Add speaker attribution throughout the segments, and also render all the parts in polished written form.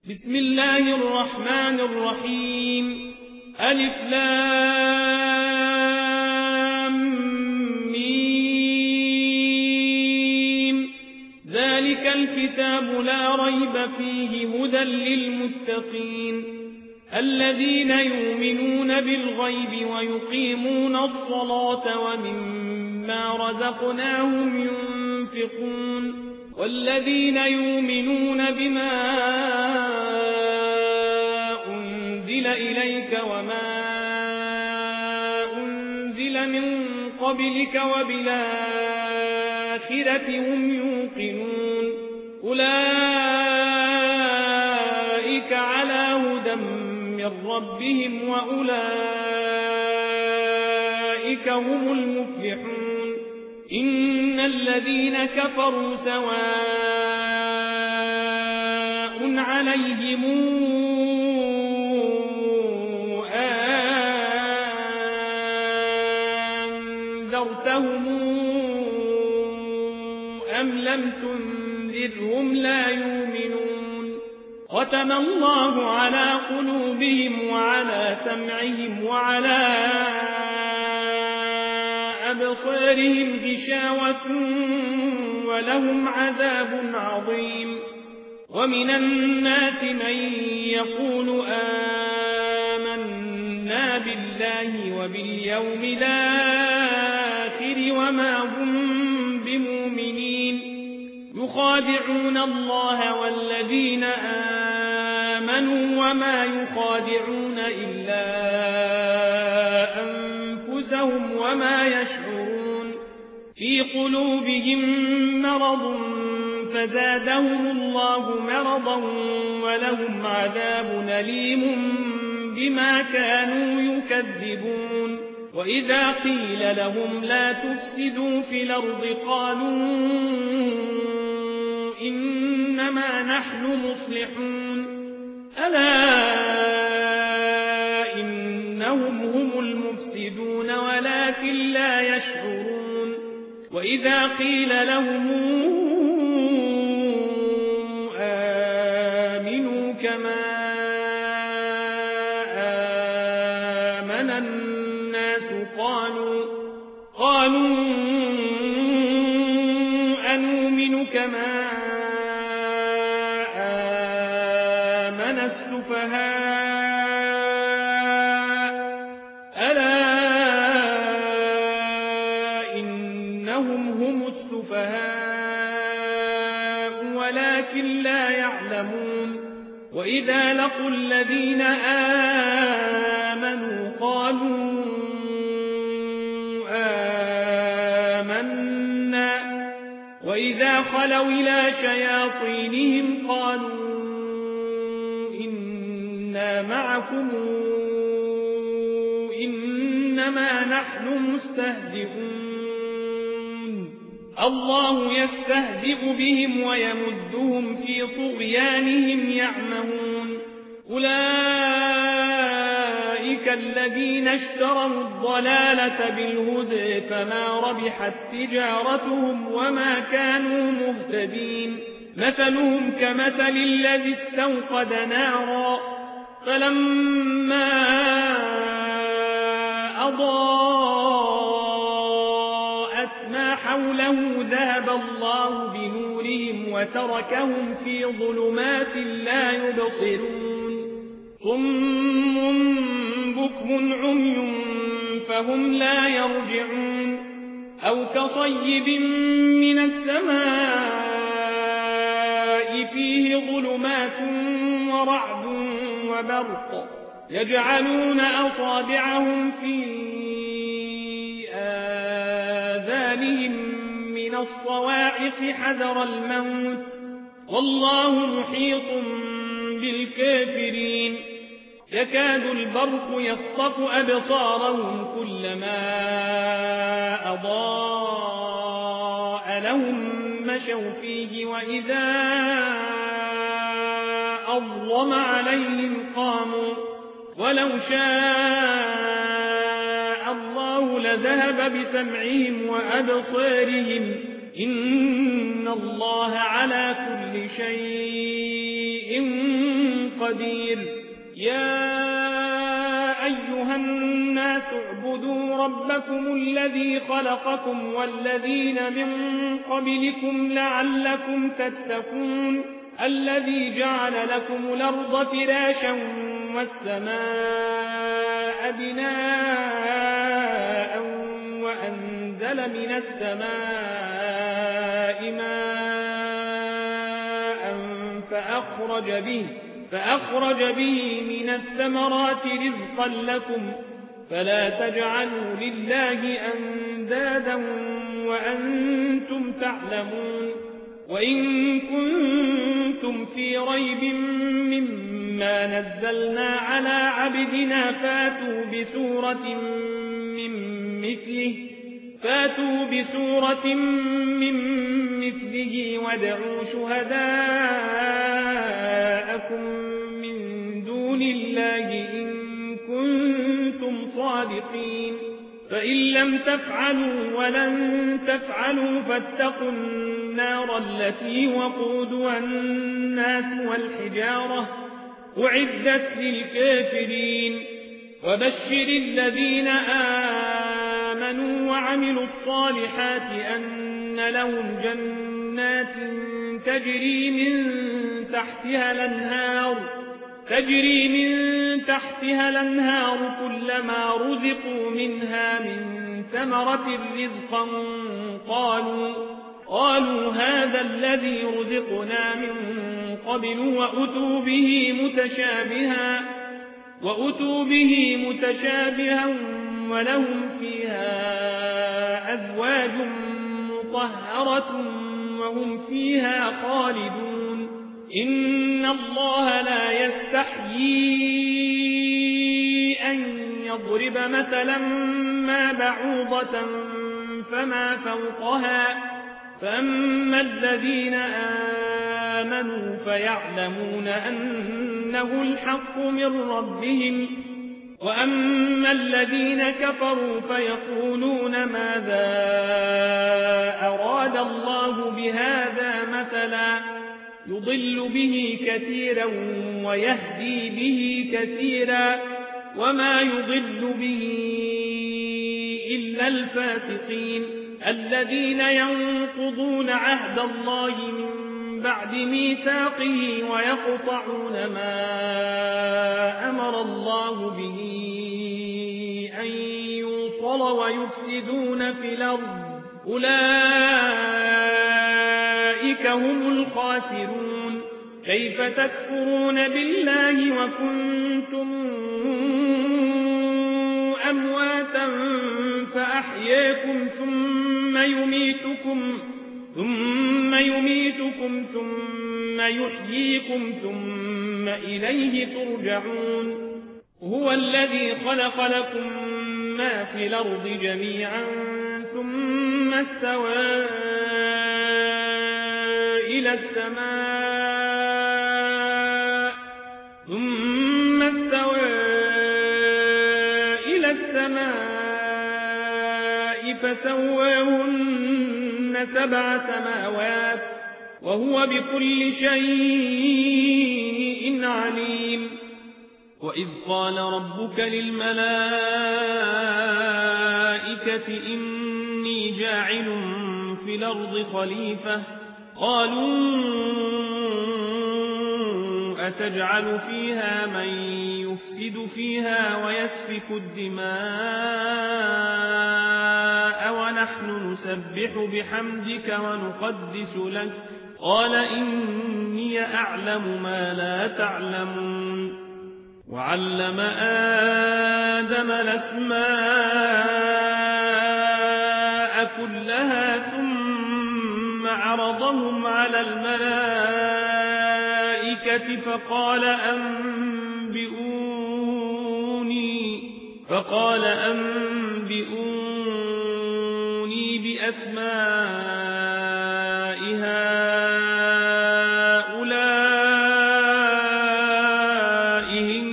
Speaker 1: بسم الله الرحمن الرحيم. ألف لام ميم. ذلك الكتاب لا ريب فيه هدى للمتقين الذين يؤمنون بالغيب ويقيمون الصلاة ومما رزقناهم ينفقون والذين يؤمنون بما أنزل إليك وما أنزل من قبلك وبالآخرة هم يوقنون أولئك على هدى من ربهم وأولئك هم المفلحون. إن الذين كفروا سواء عليهم أنذرتهم أم لم تنذرهم لا يؤمنون. ختم الله على قلوبهم وعلى سمعهم وعلى أبصارهم غشاوة ولهم عذاب عظيم. ومن الناس من يقول آمنا بالله وباليوم الآخر وما هم بمؤمنين يخادعون الله والذين آمنوا وما يخادعون إلا أنفسهم وما يشعرون. في قلوبهم مرض فزادهم الله مرضا ولهم عذاب أليم بما كانوا يكذبون. وإذا قيل لهم لا تفسدوا في الأرض قالوا إنما نحن مصلحون ألا إنهم هم المفسدون ولكن لا يشعرون. وإذا قيل لهم آمنوا كما آمن الناس قالوا أنؤمن كما آمن السفهاء ألا إنهم هم السفهاء ولكن لا يعلمون. وإذا لقوا الذين آمنوا قالوا آمنا وإذا خلوا إلى شياطينهم قالوا إنا معكم إنما نحن مستهزئون. الله يستهزئ بهم ويمدهم في طغيانهم يعمهون. أولئك الذين اشتروا الضلالة بالهدى فما ربحت تجارتهم وما كانوا مهتدين. مثلهم كمثل الذي استوقد نارا فلما أضاءت ما حوله ذهب الله بنورهم وتركهم في ظلمات لا يبصرون. صم بكم عمي فهم لا يرجعون. أو كصيب من السماء فيه ظلمات ورعد وبرق يجعلون أصابعهم في آذانهم من الصواعق حذر الموت والله محيط بالكافرين. يكاد البرق يخطف أبصارهم كلما أضاء لهم مشوا فيه وإذا أظلم عليهم قاموا ولو شاء الله لذهب بسمعهم وأبصارهم إن الله على كل شيء قدير. يا أيها الناس اعبدوا ربكم الذي خلقكم والذين من قبلكم لعلكم تتقون الذي جعل لكم الأرض فراشا والسماء بناء وأنزل من السماء ماء فأخرج به من الثمرات رزقا لكم فلا تجعلوا لله أندادا وأنتم تعلمون. وإن كنتم في ريب مما نزلنا على عبدنا فاتوا بسورة من مثله وادعوا شهداءكم من دون الله إن كنتم صادقين. فإن لم تفعلوا ولن تفعلوا فاتقوا النار التي وقودها الناس والحجارة أعدت للكافرين. وبشر الذين آمنوا وعملوا الصالحات أن لهم جنات تجري من تحتها الأنهار كلما رزقوا منها من ثمرة رزقا قالوا هذا الذي رزقنا من قبل وأتوا به متشابها ولهم فيها أزواج مطهرة وهم فيها خالدون. إن الله لا يستحيي أن يضرب مثلا ما بعوضة فما فوقها فأما الذين آمنوا فيعلمون أنه الحق من ربهم وأما الذين كفروا فيقولون ماذا أراد الله بهذا مثلا يضل به كثيرا ويهدي به كثيرا وما يضل به إلا الفاسقين الذين ينقضون عهد الله من بعد ميثاقه ويقطعون ما أمر الله به أن يوصل ويفسدون في الأرض أولئك هم الخاسرون. كيف تكفرون بالله وكنتم أمواتا فأحياكم ثم يميتكم ثم يحييكم ثم إليه ترجعون. هو الذي خلق لكم ما في الأرض جميعا ثم استوى إلى السماء فسواهن 7 سماوات وهو بكل شيء عليم. وإذ قال ربك للملائكة إني جاعل في الأرض خليفة قالوا أتجعل فيها من يفسد فيها ويسفك الدماء ونحن نسبح بحمدك ونقدس لك قال إني أعلم ما لا تعلمون. وعلم آدم الأسماء كلها ثم عرضهم على الملائكة فقال أنبئوني بأسماء هؤلاء إن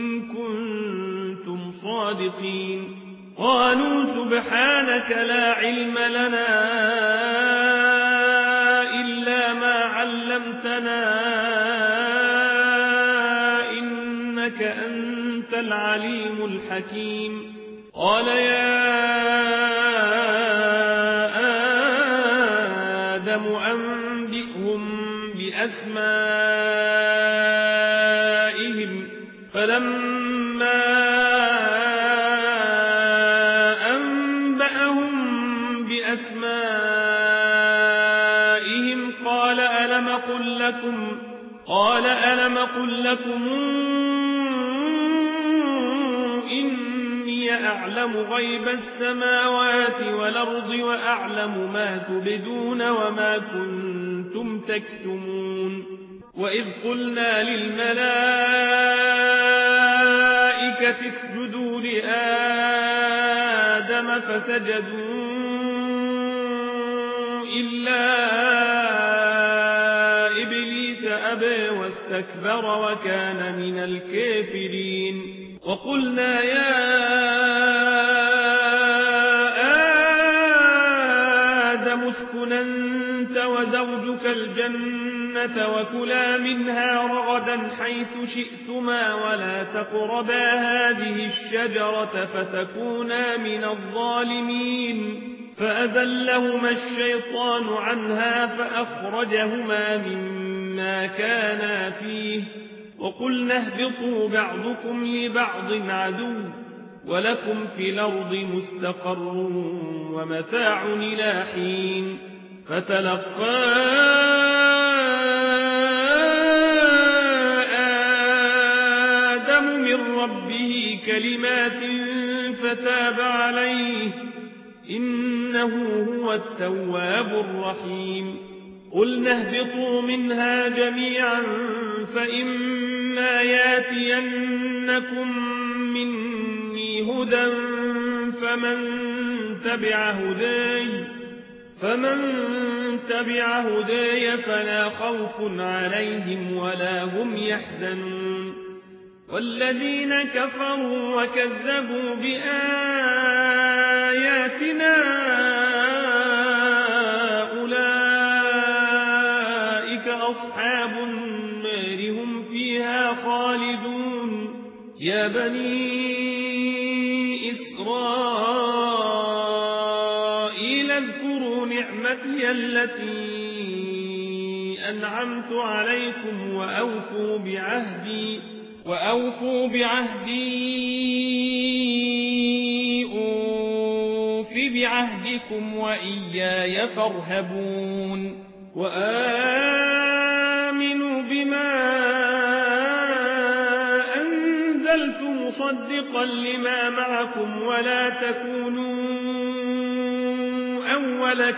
Speaker 1: كنتم صادقين. قالوا سبحانك لا علم لنا إلا ما علمتنا إنك أنت العليم الحكيم قال يا آدم أنبئهم بأسمائهم فلما أنبأهم بأسمائهم قال ألم قل لكم إني أعلم غيب السماوات والأرض وأعلم ما تبدون وما كنتم تكتمون وإذ قلنا للملائكة اسجدوا لآدم فسجدوا إلا إبليس أبى واستكبر وكان من الكافرين وقلنا يا آدم اسكن أنت وزوجك الجنة وكلا منها رغدا حيث شئتما ولا تقربا هذه الشجرة فتكونا من الظالمين فأذلهما الشيطان عنها فأخرجهما مما كانا فيه وقلنا اهبطوا بعضكم لبعض عدو ولكم في الأرض مستقر ومتاع إلى حين فتلقى آدم من ربه كلمات فتاب عليه إنه هو التواب الرحيم قلنا اهبطوا منها جميعا فإما ياتينكم مني هدى فمن تبع هداي فلا خوف عليهم ولا هم يحزنون والذين كفروا وكذبوا بآياتنا أولئك أصحاب النار هم فيها خالدون يا بني إسرائيل اذكروا نعمتي التي أنعمت عليكم وأوفوا بعهدي أوف بعهدكم وإياي فارهبون وآمنوا بما أنزلت مصدقا لما معكم ولا تكونوا أول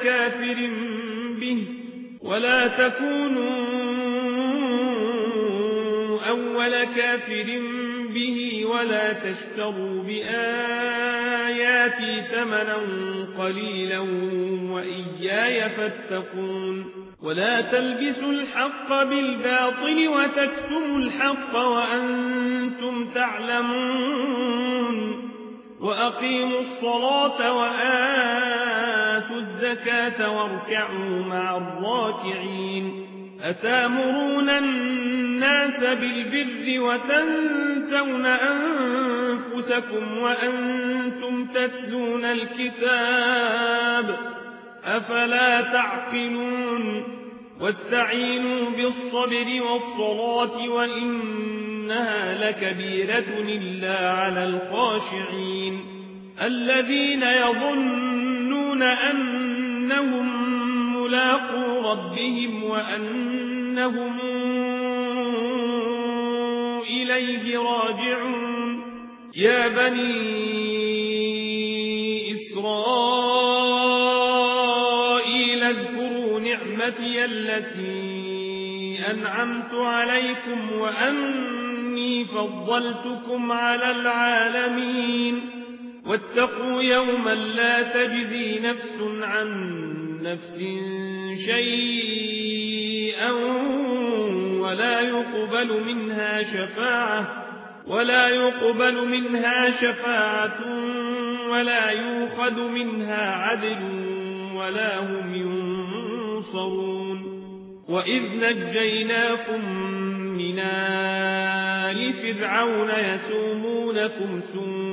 Speaker 1: كافر به ولا تشتروا بآياتي ثمنا قليلا وإياي فاتقون ولا تلبسوا الحق بالباطل وتكتموا الحق وأنتم تعلمون وأقيموا الصلاة وآتوا الزكاة واركعوا مع الراكعين أتامرون الناس بالبر وتنسون أنفسكم وأنتم تتلون الكتاب أفلا تعقلون واستعينوا بالصبر والصلاة وإنها لكبيرة إلا على الخاشعين الذين يظنون أنهم ملاقو ربهم وأنهم إليه راجعون يا بني إسرائيل اذكروا نعمتي التي أنعمت عليكم وأني فضلتكم على العالمين واتقوا يوما لا تجزي نفس عن نفس شيئا ولا يقبل منها شفاعة ولا يؤخذ منها عدل ولا هم ينصرون وإذ نجيناكم من آل فرعون يسومونكم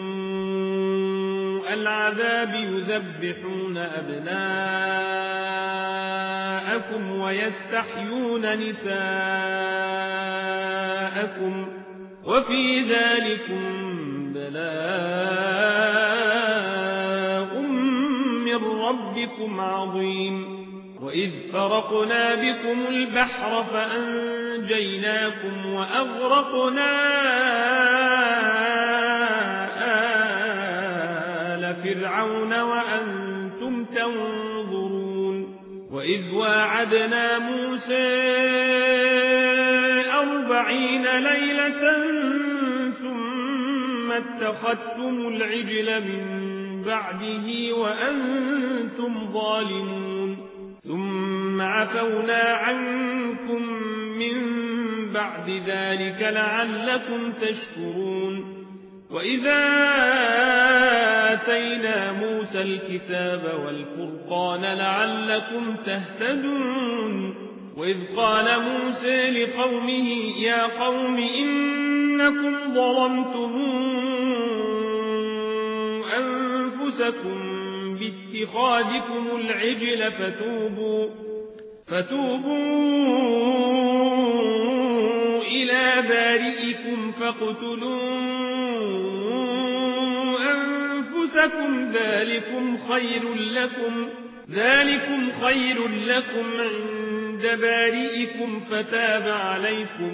Speaker 1: سوء العذاب يذبحون أبناءكم ويستحيون نساءكم وفي ذلكم بلاء من ربكم عظيم وإذ فرقنا بكم البحر فأنجيناكم وأغرقنا آل فرعون وأنتم تنظرون وإذ واعدنا موسى 40 ليلة ثم اتخذتم العجل من بعده وأنتم ظالمون ثم عفونا عنكم من بعد ذلك لعلكم تشكرون وإذا آتينا موسى الكتاب والفرقان لعلكم تهتدون وإذ قال موسى لقومه يا قوم إنكم ظلمتم أنفسكم باتخاذكم العجل فتوبوا إلى بارئكم فاقتلوا أنفسكم ذلكم خير لكم عند بارئكم فتاب عليكم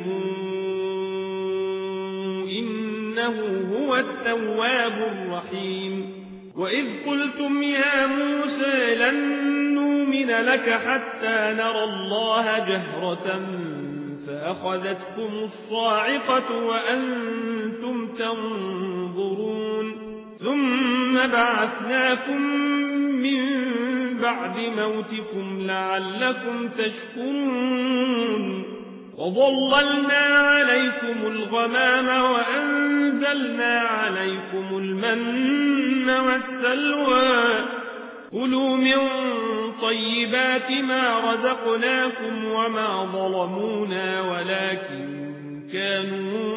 Speaker 1: إنه هو التواب الرحيم وإذ قلتم يا موسى لن نؤمن لك حتى نرى الله جهرة فأخذتكم الصاعقة وأنتم تنظرون ثم بعثناكم من بعد موتكم لعلكم تشكرون وظللنا عليكم الغمام وأنزلنا عليكم المن والسلوى كلوا من طيبات ما رزقناكم وما ظلمونا ولكن كانوا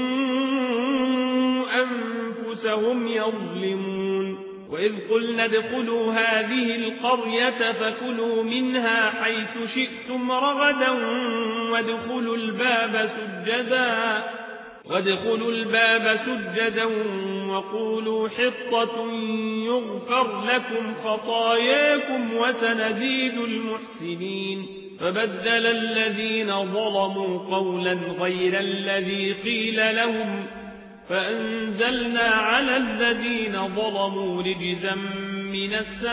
Speaker 1: أنفسهم يظلمون وإذ قلنا ادخلوا هذه القرية فكلوا منها حيث شئتم رغدا وادخلوا الباب سجدا وقولوا حطة يغفر لكم خطاياكم وسنزيد المحسنين فبدل الذين ظلموا قولا غير الذي قيل لهم فأنزلنا على الذين ظلموا رجزا من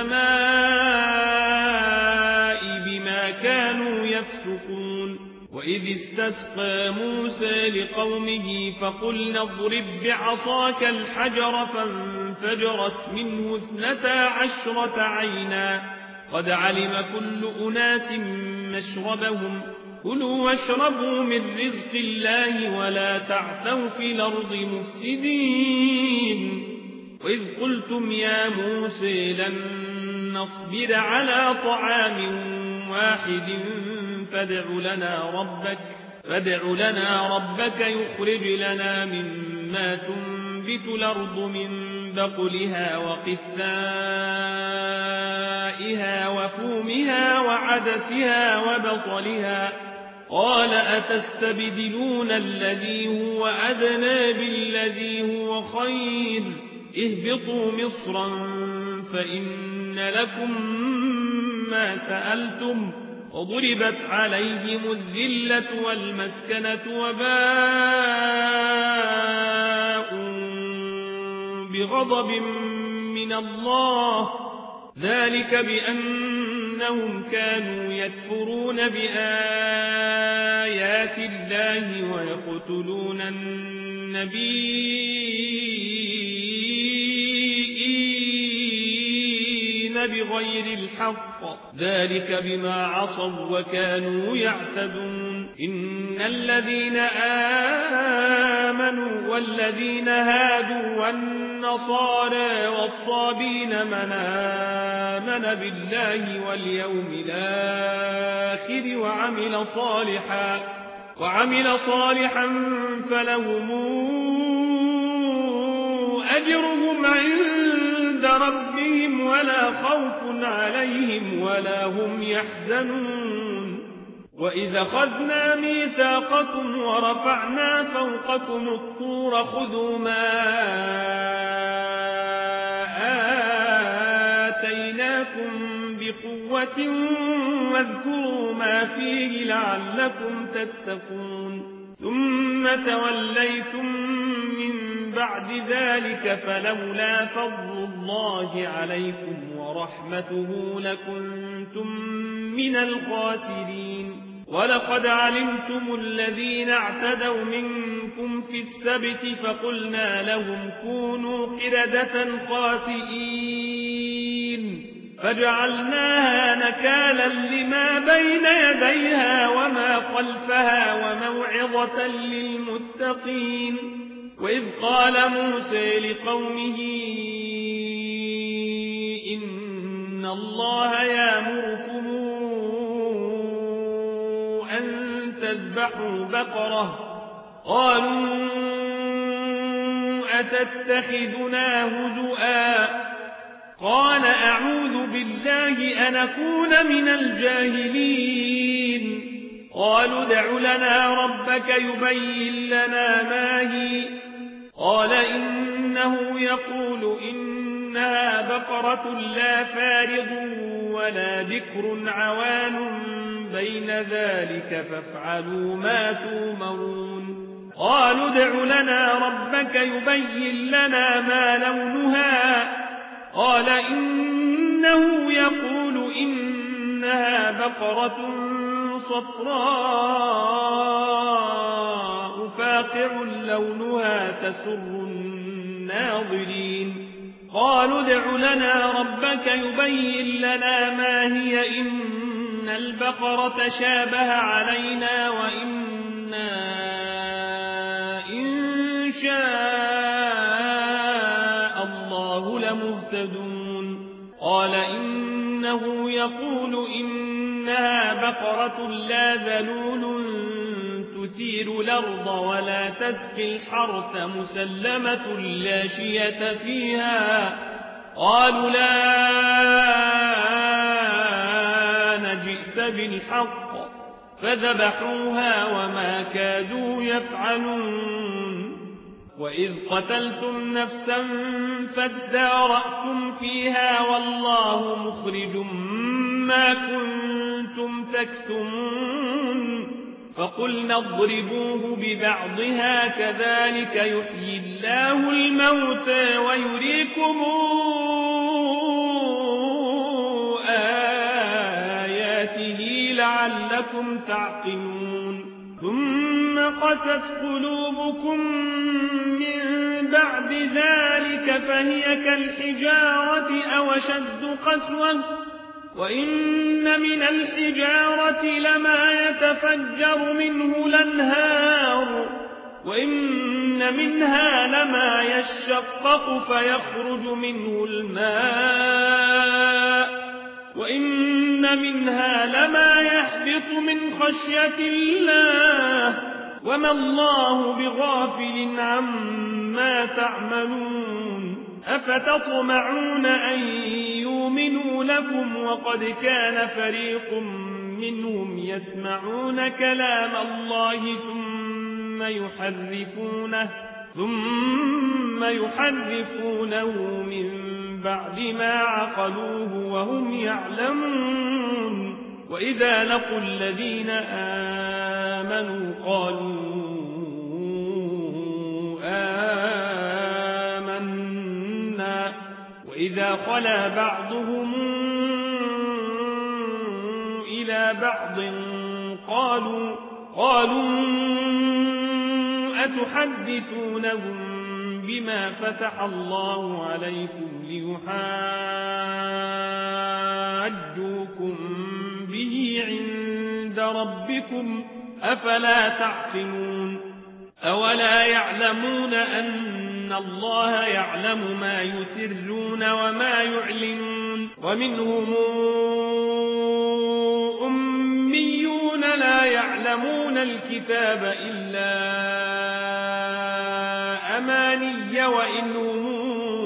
Speaker 1: السماء بما كانوا يفسقون وإذ استسقى موسى لقومه فقلنا اضرب بعصاك الحجر فانفجرت منه 12 عينا قد علم كل أناس مشربهم كلوا واشربوا من رزق الله ولا تعثوا في الأرض مفسدين وإذ قلتم يا موسى لن نصبر على طعام واحد فادع لنا ربك يخرج لنا مما تنبت الأرض من بقلها وقثائها وفومها وعدسها وبصلها قال أتستبدلون الذي هو أدنى بالذي هو خير اهبطوا مصرا فإن لكم ما سألتم وضربت عليهم الذلة والمسكنة وباءوا بغضب من الله ذلك بأنهم كانوا يكفرون بآيات الله ويقتلون النبيين بغير الحق ذلك بما عصوا وكانوا يعتدون إن الذين آمنوا والذين هادوا والنصارى والصابين من آمن بالله واليوم الآخر وعمل صالحا فلهم أجرهم عند ربهم ولا خوف عليهم ولا هم يحزنون وإذا أخذنا ميثاقكم ورفعنا فوقكم الطور خذوا ما آتيناكم بقوة واذكروا ما فيه لعلكم تتقون ثم توليتم من بعد ذلك فلولا فضل الله عليكم ورحمته لكنتم من الخاسرين ولقد علمتم الذين اعتدوا منكم في السبت فقلنا لهم كونوا قردة خاسئين فجعلناها نكالا لما بين يديها وما خلفها وموعظة للمتقين وإذ قال موسى لقومه إن الله يأمركم أن تذبحوا بقرة قالوا أتتخذنا هزؤا قال أعوذ بالله أن أكون من الجاهلين قالوا ادع لنا ربك يبين لنا ما هي قال إنه يقول إنها بقرة لا فارض ولا بكر عوان بين ذلك فافعلوا ما تؤمرون قالوا ادع لنا ربك يبين لنا ما لونها قال إنه يقول إنها بقرة صفراء فاقع لونها تسر الناظرين قالوا ادع لنا ربك يبين لنا ما هي إن البقرة شابه علينا وإنا إن شاء الله لمهتدون قال إنه يقول إنها بقرة لا ذلول تثير الأرض ولا تسقي الحرث مسلمة لا شية فيها قالوا لا نجئت بالحق فذبحوها وما كادوا يفعلون وإذ قتلتم نفسا فادارأتم فيها والله مخرج ما كنتم تكتمون فقلنا اضربوه ببعضها كذلك يحيي الله الموتى ويريكم آياته لعلكم تعقلون ثم قست قلوبكم من بعد ذلك فهي كالحجارة أو أشد قسوة وإن من الحجارة لما يتفجر منه الأنهار وإن منها لما يشقق فيخرج منه الماء وإن منها لما يحبط من خشية الله وما الله بغافل عما تعملون أفتطمعون أن يؤمنوا لكم وقد كان فريق منهم يسمعون كلام الله ثم يحرفونه من بعد ما عقلوه وهم يعلمون وإذا لقوا الذين آمنوا قالوا آمنا وإذا خلا بعضهم إلى بعض قالوا أتحدثونهم بما فتح الله عليكم ليحاجوكم به عند ربكم أفلا تعقلون أولا يعلمون أن الله يعلم ما يسرون وما يعلنون ومنهم أميون لا يعلمون يعلمون الكتاب إلا أماني وإن هم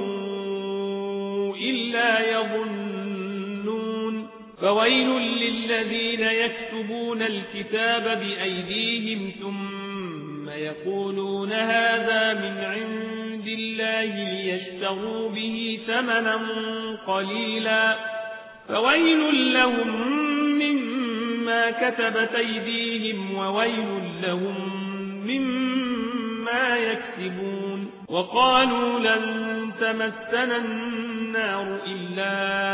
Speaker 1: إلا يظنون فويل للذين يكتبون الكتاب بأيديهم ثم يقولون هذا من عند الله ليشتروا به ثمنا قليلا فويل لهم مما كتبت أيديهم وويل لهم مما يكسبون وقالوا لن تمسنا النار إلا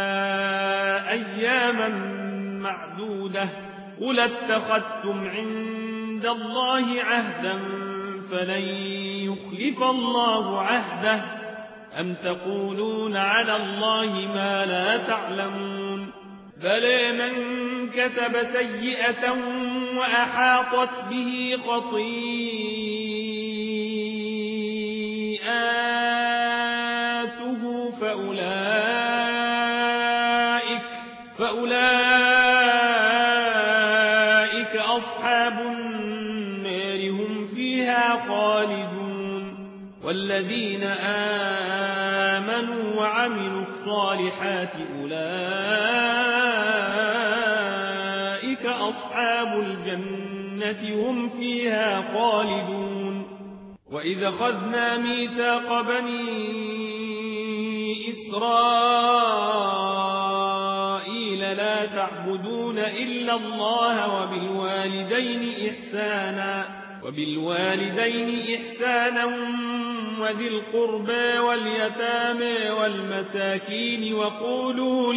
Speaker 1: أياما معدودة قل اتخذتم عند الله عهدا فلن يخلف الله عهده أم تقولون على الله ما لا تعلمون بلى من كسب سيئة وأحاطت به خطيئاته فأولئك أصحاب النار هم فيها خالدون والذين آمنوا وعملوا الصالحات أولئك أصحاب الجنة هم فيها خالدون وإذا أخذنا ميثاق بني إسرائيل لا تعبدون إلا الله وبالوالدين إحسانا وذي القربى واليتامى والمساكين وقولوا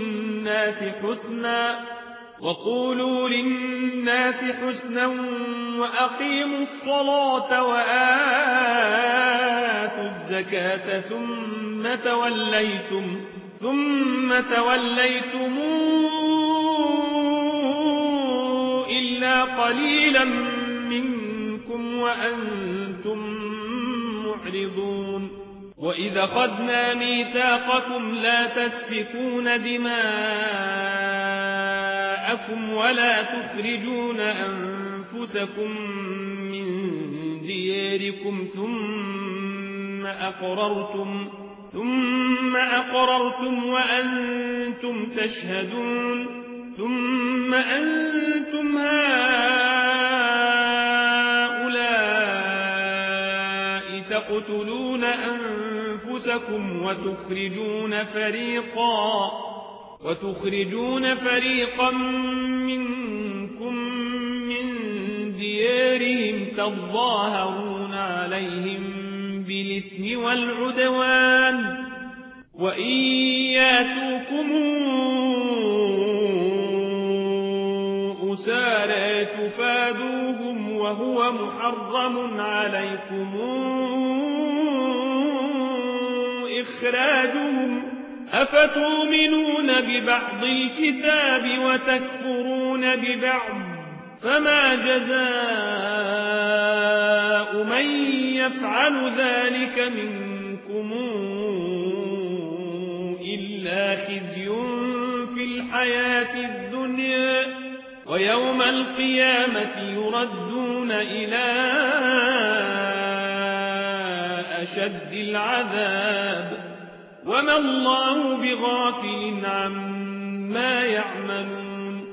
Speaker 1: للناس حسنا وأقيموا الصلاة وآتوا الزكاة ثم توليتم إلا قليلا منكم وأنتم معرضون وإذا أخذنا ميثاقكم لا تسفكون دماءكم ولا تخرجون أنفسكم من دياركم ثم أقررتم وأنتم تشهدون ثم أنتم هؤلاء تقتلون أنفسكم وتخرجون فريقا منكم من ديارهم تظاهرون عليهم بالإثم والعدوان وإن ياتوكم أسارى تفادوهم وهو محرم عليكم إخراجهم أفتؤمنون ببعض الكتاب وتكفرون ببعض فما جزاء من يفعل ذلك منكم إلا خزي في الحياة الدنيا ويوم القيامة يردون إلى أشد العذاب وما الله بغافل عما يعملون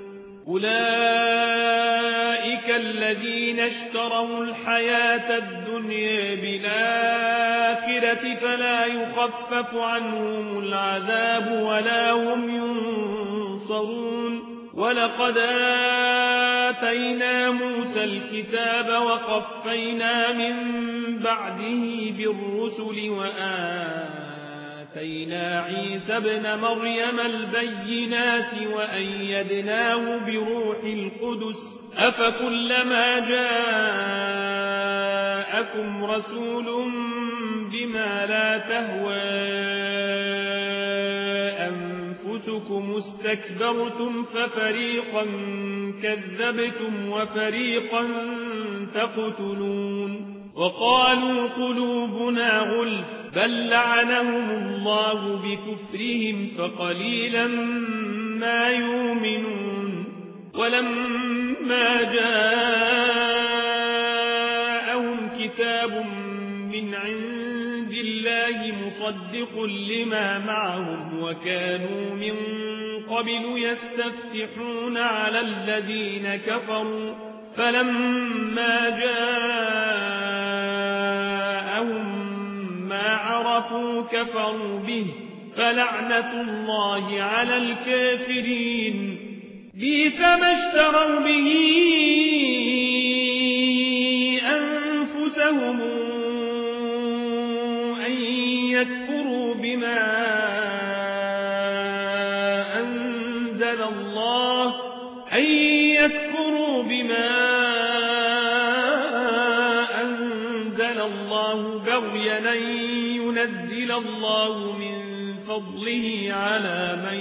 Speaker 1: أولئك الذين اشتروا الحياة الدنيا بالآخرة فلا يخفف عنهم العذاب ولا هم ينصرون ولقد آتينا موسى الكتاب وقفينا من بعده بالرسل وآتينا عيسى ابن مريم البينات وأيدناه بروح القدس أفكلما جاءكم رسول بما لا تهوى أنفسكم استكبرتم ففريقا كذبتم وفريقا تقتلون وقالوا قلوبنا غلف بل لعنهم الله بكفرهم فقليلا ما يؤمنون ولما جاءهم كتاب من عند الله مصدق لما معهم وكانوا من قبل يستفتحون على الذين كفروا فلما جاءهم ما عرفوا كفروا به فلعنة الله على الكافرين بئس ما اشتروا به أنفسهم أن يكفروا بما أنزل الله بغيا أن ينزل الله من فضله على من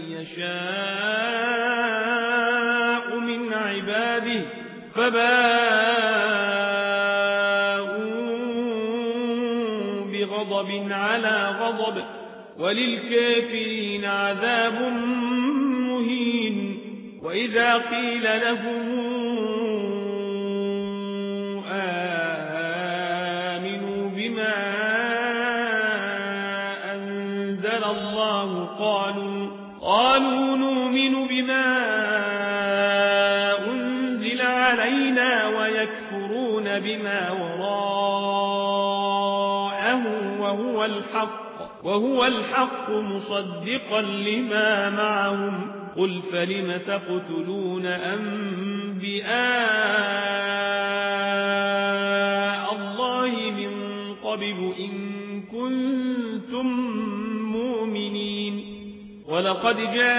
Speaker 1: يشاء من عباده فباءوا بغضب على غضب وللكافرين عذاب مهين وإذا قيل لهم آمنوا بما أنزل الله قالوا نؤمن بما أنزل علينا ويكفرون بما وراءه وهو الحق مصدقا لما معهم قل فلم تقتلون أنبياء الله من قبل إن كنتم مؤمنين ولقد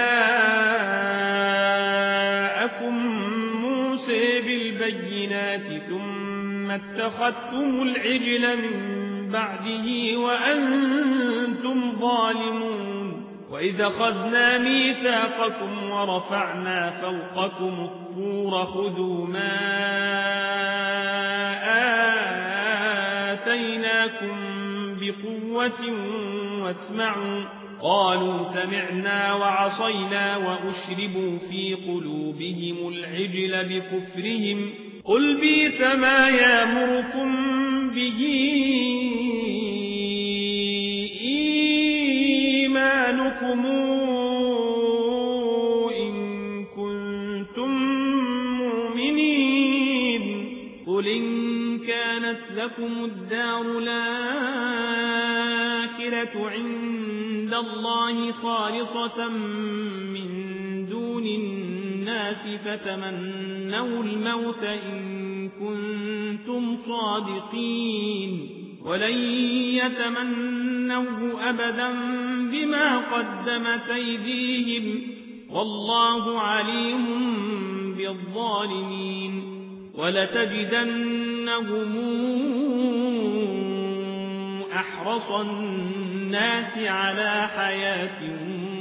Speaker 1: جاءكم موسى بالبينات ثم اتخذتم العجل من بعده وأنتم ظالمون وإذ أخذنا ميثاقكم ورفعنا فوقكم الطور خذوا ما آتيناكم بقوة واسمعوا قالوا سمعنا وعصينا وأشربوا في قلوبهم العجل بكفرهم قل بئس ما يأمركم به إيمانكم إن كنتم مؤمنين قل إن كانت لكم الدار الآخرة عند الله خالصة من دون الناس فتمنوا الموت إن كنتم صادقين ولن يتمنوه أبدا بما قدمت أيديهم والله عليم بالظالمين ولتجدنهم أحرص الناس على حياة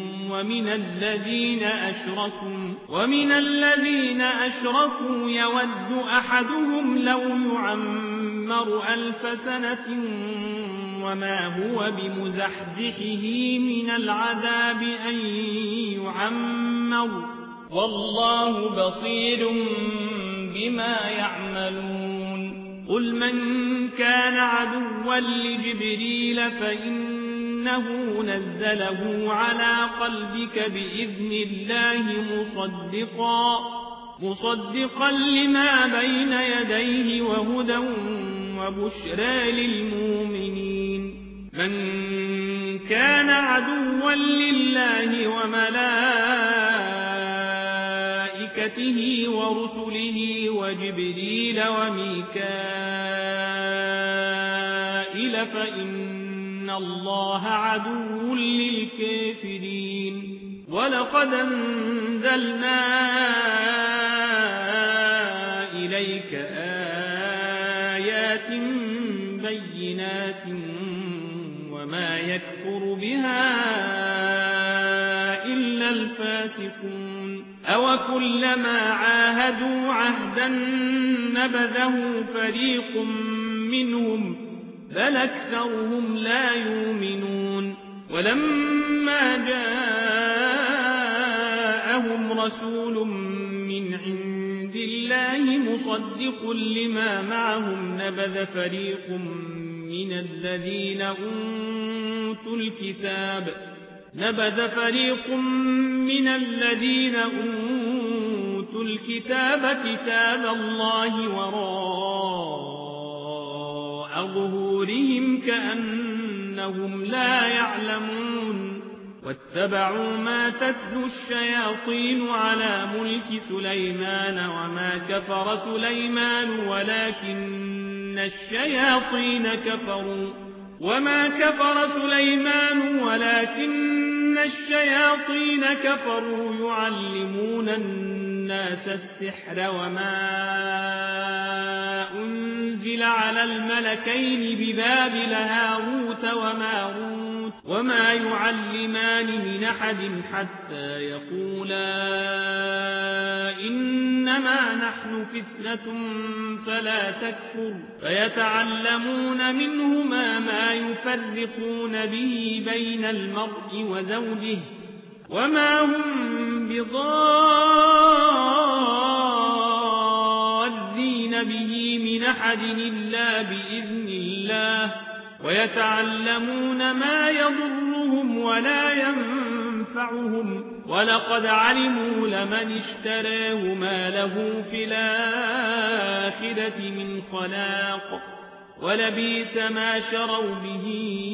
Speaker 1: ومن الذين أشركوا يود أحدهم لو يعمر 1000 سنة وما هو بمزحزحه من العذاب أن يعمر والله بصير بما يعملون قل من كان عدوا لجبريل فإنه نزله على قلبك بإذن الله مصدقا لما بين يديه وهدى وبشرى للمؤمنين من كان عدوا لله وملائكته ورسله وجبريل وميكائيل فإن الله عدو للكافرين ولقد أنزلنا إليك آيات بينات وما يكفر بها إلا الفاسقون أوكلما عاهدوا عهدا نبذه فريق منهم بل أكثرهم لا يؤمنون ولما جاءهم رسول من عند الله مصدق لما معهم نبذ فريق من الذين أوتوا الكتاب كتاب الله وراء ظهورهم كأنهم لا يعلمون واتبعوا ما تتلو الشياطين على ملك سليمان وما كفر سليمان ولكن الشياطين كفروا يعلمون الناس السحر وما أنزل على الملكين ببابل هاروت وماروت وما يعلمان من أحد حتى يقولا إنما نحن فتنة فلا تكفر فيتعلمون منهما ما يفرقون به بين المرء وزوجه وما هم بضارين به من أحد إلا بإذن الله ويتعلمون ما يضرهم ولا ينفعهم ولقد علموا لمن اشتراه ما له في الآخرة من خلاق ولبئس ما شروا به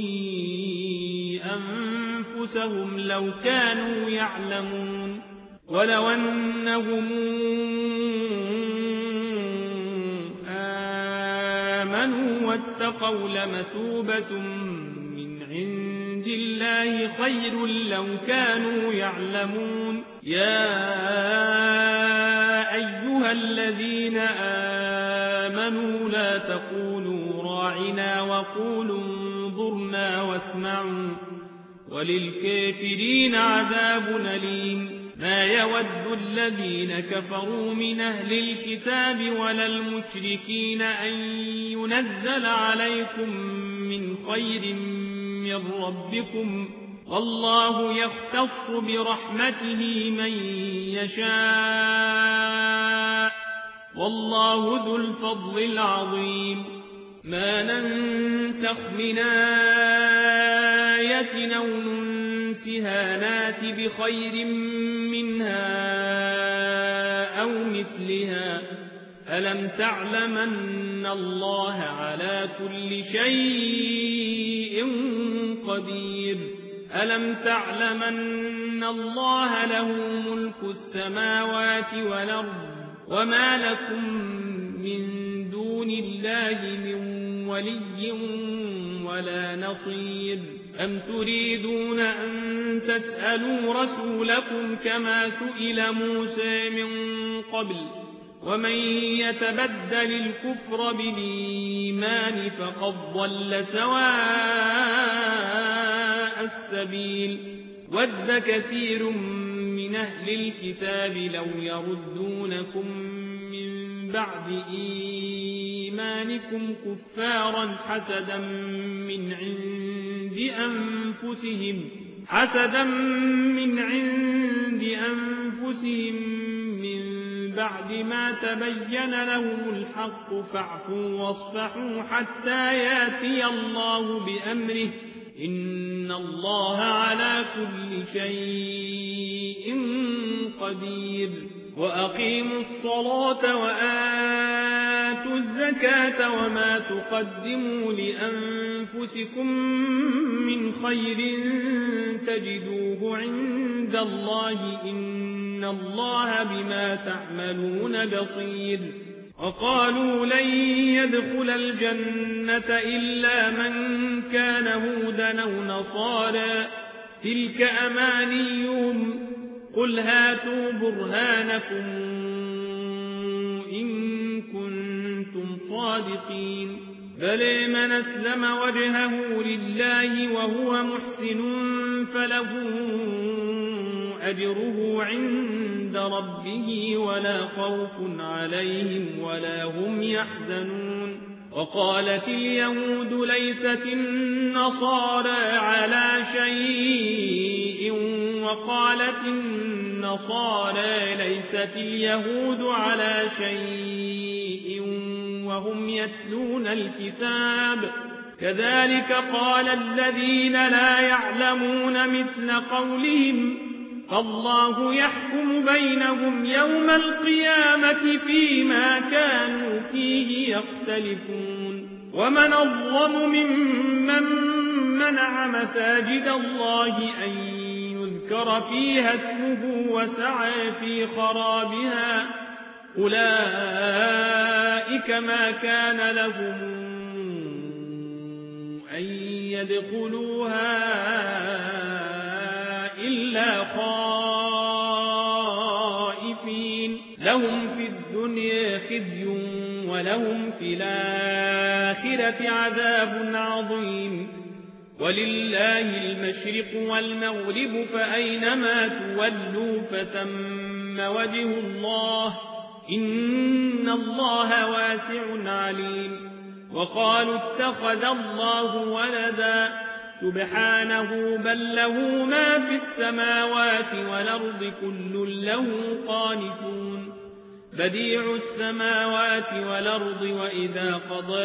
Speaker 1: أنفسهم لو كانوا يعلمون ولو أنهم آمنوا واتقوا لمثوبة من عند الله خير لو كانوا يعلمون يا أيها الذين آمنوا لا تقولوا راعنا وقولوا انظرنا واسمعوا وللكافرين عذاب أليم ما يود الذين كفروا من أهل الكتاب ولا المشركين أن ينزل عليكم من خير من ربكم والله يختص برحمته من يشاء والله ذو الفضل العظيم ما ننسخ من آية أو ننسها نات بخير منها أو مثلها ألم تعلم أن الله على كل شيء قدير ألم تعلم أن الله له ملك السماوات والأرض وما لكم من دون الله من ولي ولا نصير أم تريدون أن تسألوا رسولكم كما سئل موسى من قبل ومن يتبدل الكفر بالإيمان فقد ضل سواء السبيل ود كثير من أهل الكتاب لو يردونكم من بعد إيمانكم كفارا حسدا من عند أنفسهم من بعد ما تبين لهم الحق فاعفوا واصفحوا حتى ياتي الله بأمره إن الله على كل شيء قدير وأقيموا الصلاة وآتوا الزكاة وما تقدموا لأنفسكم من خير تجدوه عند الله إن الله بما تعملون بصير وقالوا لن يدخل الجنة إلا من كان هودا أو نصارى تلك أمانيهم قل هاتوا برهانكم إن كنتم صادقين بل من أسلم وجهه لله وهو محسن فله أجره عند ربه ولا خوف عليهم ولا هم يحزنون وقالت اليهود ليست النصارى على شيء وقالت النصارى ليست اليهود على شيء وهم يتلون الكتاب كذلك قال الذين لا يعلمون مثل قولهم فالله يحكم بينهم يوم القيامة فيما كانوا فيه يختلفون ومن أظلم ممن منع مساجد الله أن يذكر فيها اسمه وسعى في خرابها أولئك ما كان لهم أن يدخلوها إلا خائفين لهم في الدنيا خزي ولهم في الآخرة عذاب عظيم ولله المشرق والمغرب فأينما تولوا فثم وجه الله إن الله واسع عليم وقالوا اتخذ الله ولدا سبحانه بل له ما في السماوات والأرض كل له قانتون بديع السماوات والأرض وإذا قضى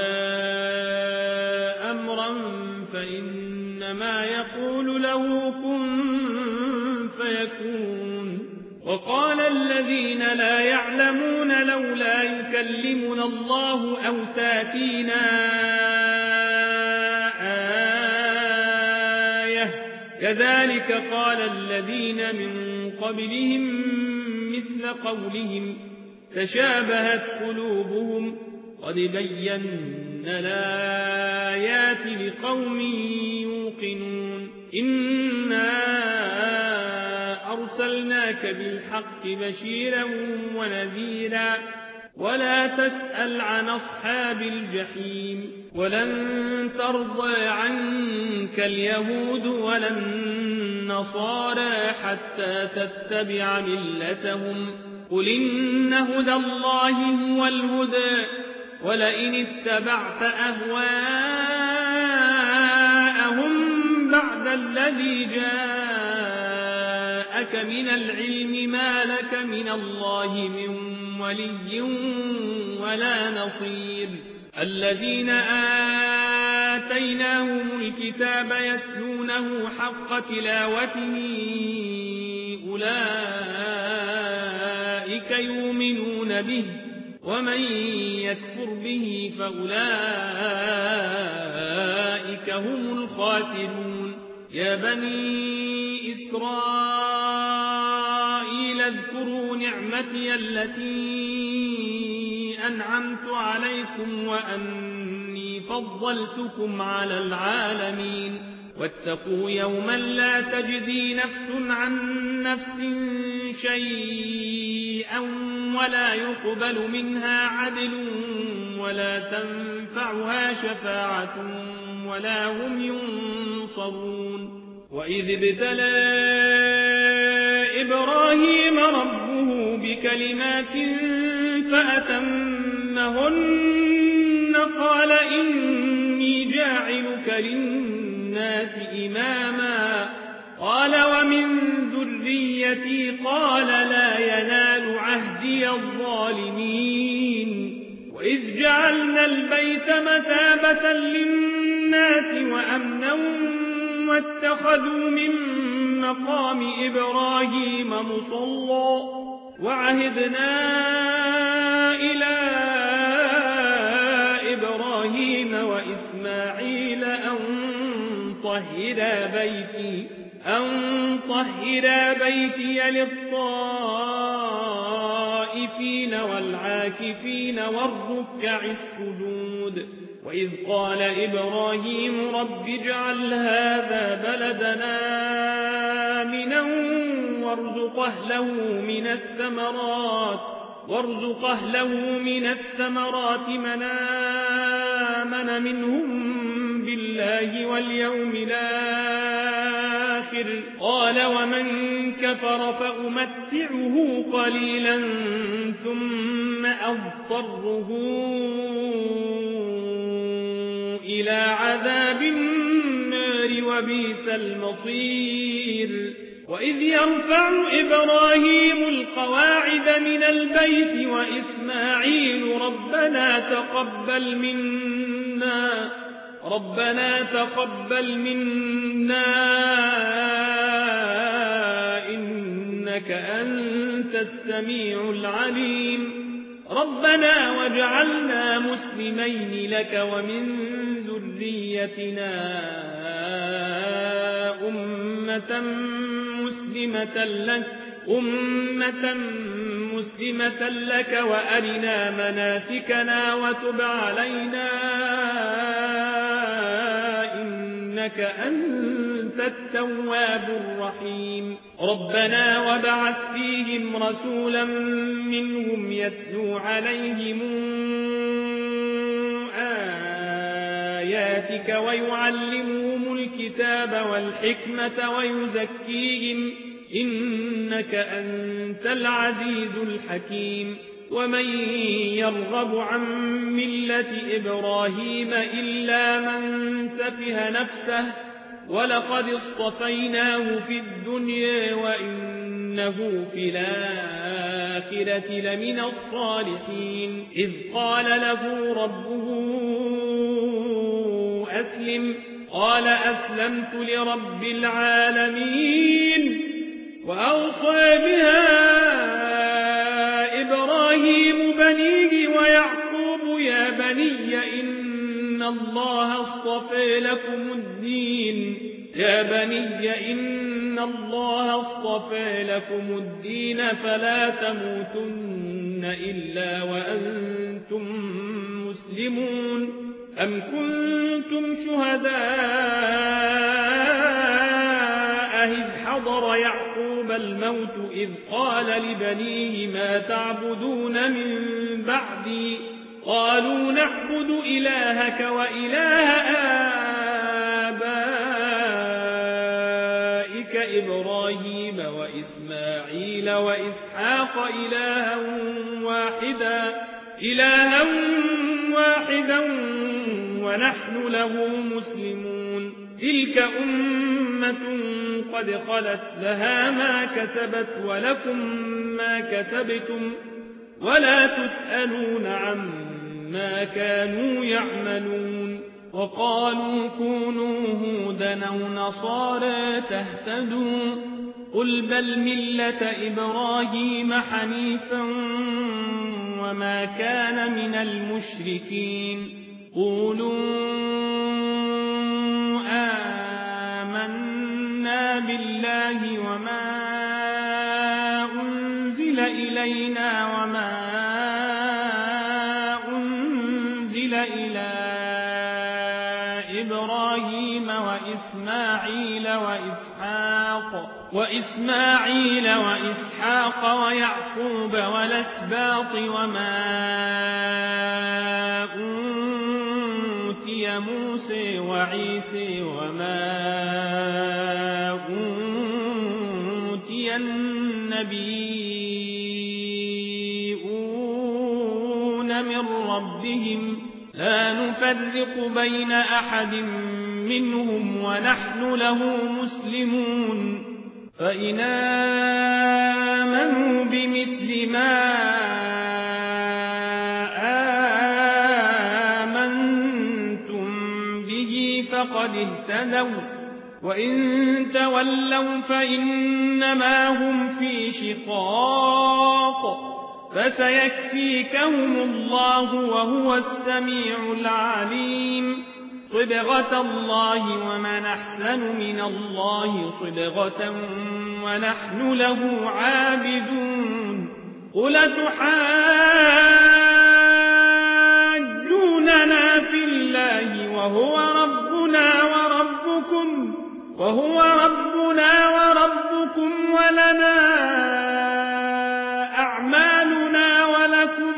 Speaker 1: أمرا فإنما يقول له كن فيكون وقال الذين لا يعلمون لولا يكلمنا الله أو تاتينا آية كذلك قال الذين من قبلهم مثل قولهم تشابهت قلوبهم قد بينا الآيات لقوم يوقنون إنا أرسلناك بالحق بشيرا ونذيرا ولا تسأل عن أصحاب الجحيم ولن ترضى عنك اليهود ولا النصارى حتى تتبع ملتهم قل إن هدى الله هو الهدى ولئن اتبعت أهواءهم بعد الذي جاءك من العلم ما لك من الله من ولي ولا نصير الذين آتيناهم الكتاب يتلونه حق تلاوته أولئك يؤمنون به ومن يكفر به فأولئك هم الخاسرون يا بني إسرائيل اذكروا نعمتي التي أنعمت عليكم وأني فضلتكم على العالمين واتقوا يوما لا تجزي نفس عن نفس شيئا ولا يقبل منها عدل ولا تنفعها شفاعة ولا هم ينصرون وإذ ابتلى إبراهيم ربه بكلمات فأتمهن قال إني جاعلك للناس إماما قال ومن ذريتي قال لا ينال عهدي الظالمين وإذ جعلنا البيت مثابة للناس وأمنا واتخذوا من مقام إبراهيم مصلى وعهدنا إلى إبراهيم وإسماعيل أن طهر بيتي للطائفين والعاكفين والركع السجود وإذ قال إبراهيم رب اجعل هذا بلدنا آمنا وارزق أهله من الثمرات من آمن منهم بالله واليوم الآخر قال ومن كفر فأمتعه قليلا ثم أضطره إلى عذاب النار وبئس المصير وإذ يرفع إبراهيم القواعد من البيت وإسماعيل ربنا تقبل منا إنك أنت السميع العليم ربنا واجعلنا مسلمين لك ومن ذريتنا أمة مسلمة لك وأرنا مناسكنا وتب علينا إنك أنت التواب الرحيم ربنا وابعث فيهم رسولا منهم يتلو عليهم آياتك ويعلمهم الكتاب والحكمة ويزكيهم إنك أنت العزيز الحكيم ومن يرغب عن ملة إبراهيم إلا من سفه نفسه ولقد اصطفيناه في الدنيا وإنه في الآخرة لمن الصالحين إذ قال له ربه أسلم قال أسلمت لرب العالمين وأوصى بها إبراهيم بنيه ويعقوب يا بني إن الله اصطفى لكم الدين فلا تموتن إلا وأنتم مسلمون أم كنتم شهداء إذ حضر يعقوب الموت إذ قال لبنيه ما تعبدون من بعدي قالوا نعبد إلهك وإله آبائك إبراهيم وإسماعيل وإسحاق إلها واحدا ونحن له مسلمون تلك أمة قد خلت لها ما كسبت ولكم ما كسبتم ولا تسألون عما كانوا يعملون وقالوا كونوا هودا أو نصارى تهتدوا قل بل ملة إبراهيم حنيفا وما كان من المشركين قولوا آمنا بالله وما أنزل إلينا وما أنزل إلى إبراهيم وإسماعيل وإسحاق ويعقوب والأسباط وما أوتي موسى وعيسى وما أوتي النبيون من ربهم لا نفرق بين أحد منهم ونحن له مسلمون فإن آمنوا بمثل ما آمنتم به فقد اهتدوا وإن تولوا فإنما هم في شقاق فسيكفيكهم الله وهو السميع العليم صبغة الله ومن أحسن من الله صبغة ونحن له عابدون قل تحاجوننا في الله وهو ربنا وربكم ولنا أعمالنا ولكم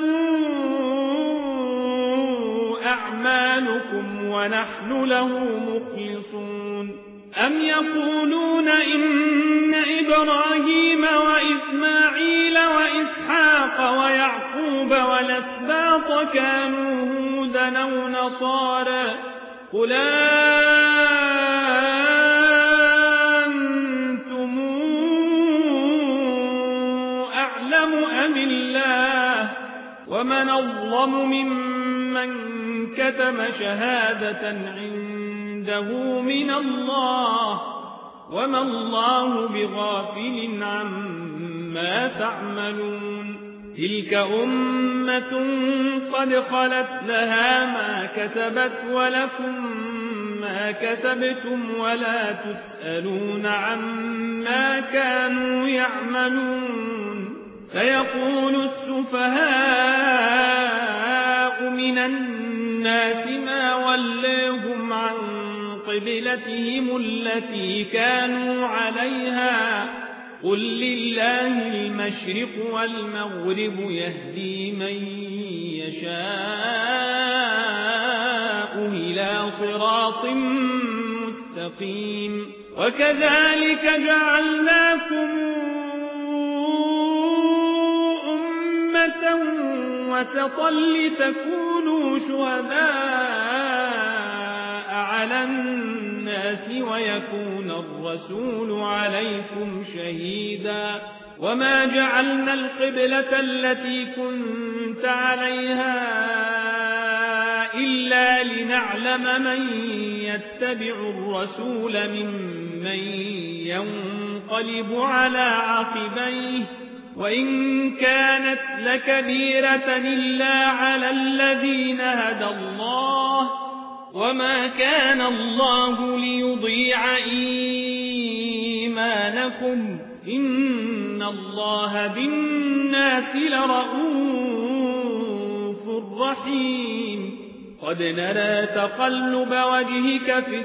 Speaker 1: أعمالكم ونحن له مخلصون أم يقولون إن إبراهيم وإسماعيل وإسحاق ويعقوب والأسباط كانوا هودا أو نصارى قل أنتم ومن أظلم ممن كتم شهادة عنده من الله وما الله بغافل عما تعملون تلك أمة قد خلت لها ما كسبت ولكم ما كسبتم ولا تسألون عما كانوا يعملون سيقول السفهاء من الناس ما وليهم عن قبلتهم التي كانوا عليها قل لله المشرق والمغرب يهدي من يشاء إلى صراط مستقيم وكذلك جعلناكم أمة وسطا لتكونوا شهداء على الناس ويكون الرسول عليكم شهيدا وما جعلنا القبلة التي كنت عليها إلا لنعلم من يتبع الرسول ممن ينقلب على عقبيه وإن كانت لكبيرة إلا على الذين هدى الله وما كان الله ليضيع إيمانكم إن الله بالناس لرؤوف رحيم قد نرى تقلب وجهك في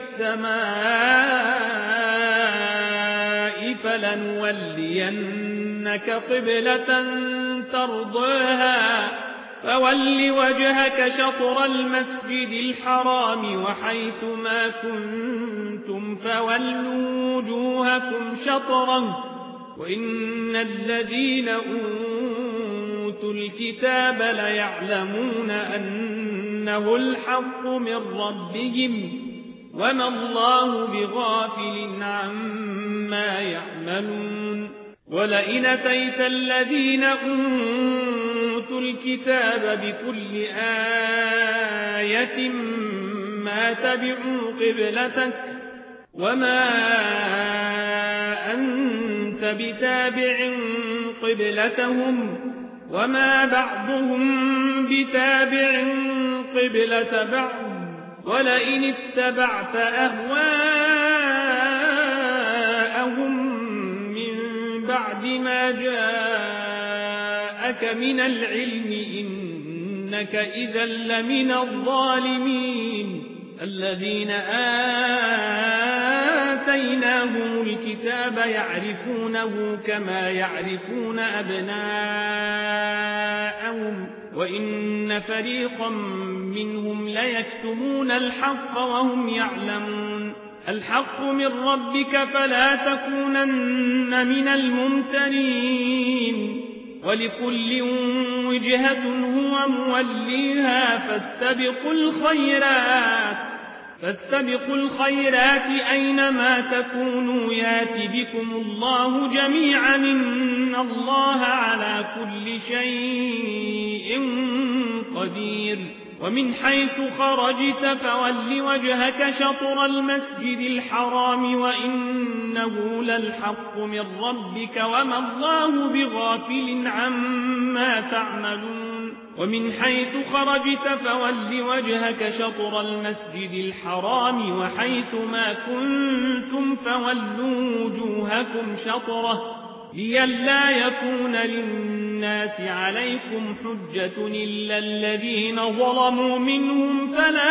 Speaker 1: السماء فلنولينك قبلة ترضاها فول وجهك شطر المسجد الحرام وحيث ما كنتم فولوا وجوهكم شطره وإن الذين أوتوا الكتاب ليعلمون أنه الحق من ربهم وما الله بغافل عما يعملون ولئن أتيت الذين أوتوا الكتاب بكل آية ما تبعوا قبلتك وما أنت بتابع قبلتهم وما بعضهم بتابع قبلة بعض ولئن اتبعت أهواءهم من بعد ما جاءك من العلم إنك إذا لمن الظالمين الذين آتيناهم الكتاب يعرفونه كما يعرفون أبناءهم وإن فريقا منهم ليكتمون الحق وهم يعلمون الحق من ربك فلا تكونن من الممترين ولكل وجهة هو موليها فاستبقوا الخيرات أينما تكونوا يات بكم الله جميعا إن الله على كل شيء قدير ومن حيث خرجت فول وجهك شطر المسجد الحرام وإنه للحق من ربك وما الله بغافل عما تعملون ومن حيث خرجت فول وجهك شطر المسجد الحرام وحيث ما كنتم فولوا وجوهكم شطره لئلا يكون للناس عليكم حجة إلا الذين ظلموا منهم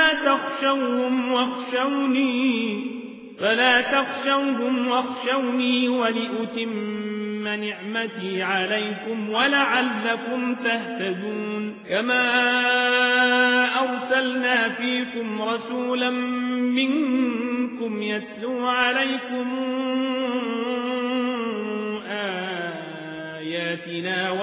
Speaker 1: فلا تخشوهم واخشوني ولأتم نعمتي عليكم ولعلكم تهتدون كما أرسلنا فيكم رسولا منكم يتلو عليكم آياتنا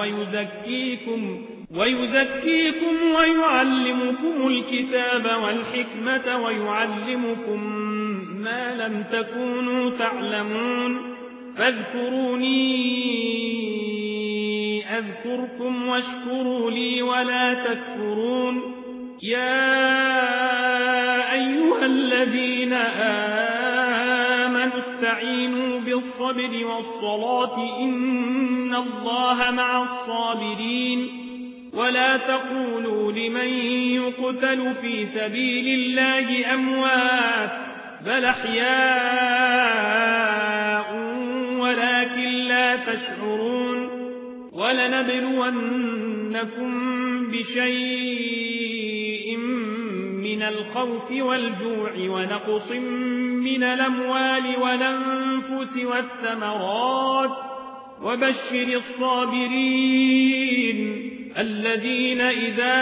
Speaker 1: ويزكيكم ويعلمكم الكتاب والحكمة ويعلمكم ما لم تكونوا تعلمون فاذكروني أذكركم واشكروا لي ولا تكفرون يا أيها الذين آمنوا استعينوا بالصبر والصلاة إن الله مع الصابرين ولا تقولوا لمن يقتل في سبيل الله أموات بل أحياء ولكن لا تشعرون ولنبلونكم بشيء من الخوف والجوع ونقص من الأموال والأنفس والثمرات وبشر الصابرين الذين إذا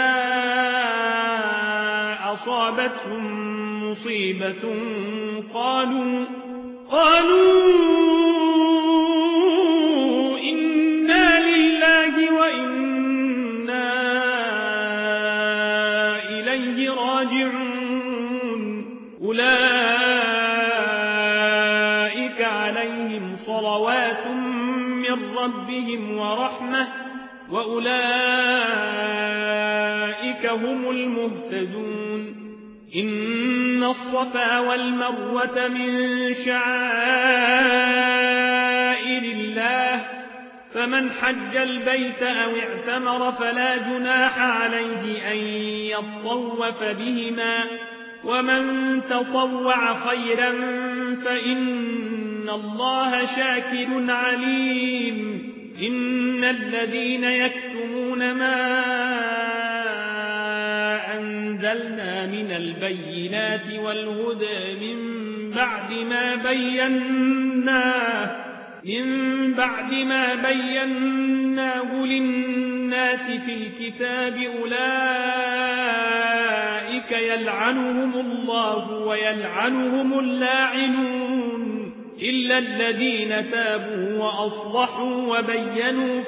Speaker 1: أصابتهم مصيبة قالوا إنا لله وإنا إليه راجعون أولئك عليهم صلوات من ربهم ورحمة وأولئك هم المهتدون إن الصفا والمروة من شعائر الله فمن حج البيت أو اعتمر فلا جناح عليه أن يطوف بهما ومن تطوع خيرا فإن الله شاكر عليم إن الذين يكتمون ما أنزلنا من البينات والهدى من بعد ما بيناه للناس في الكتاب أولئك يلعنهم الله ويلعنهم اللاعنون إلا الذين تابوا وأصلحوا وبينوا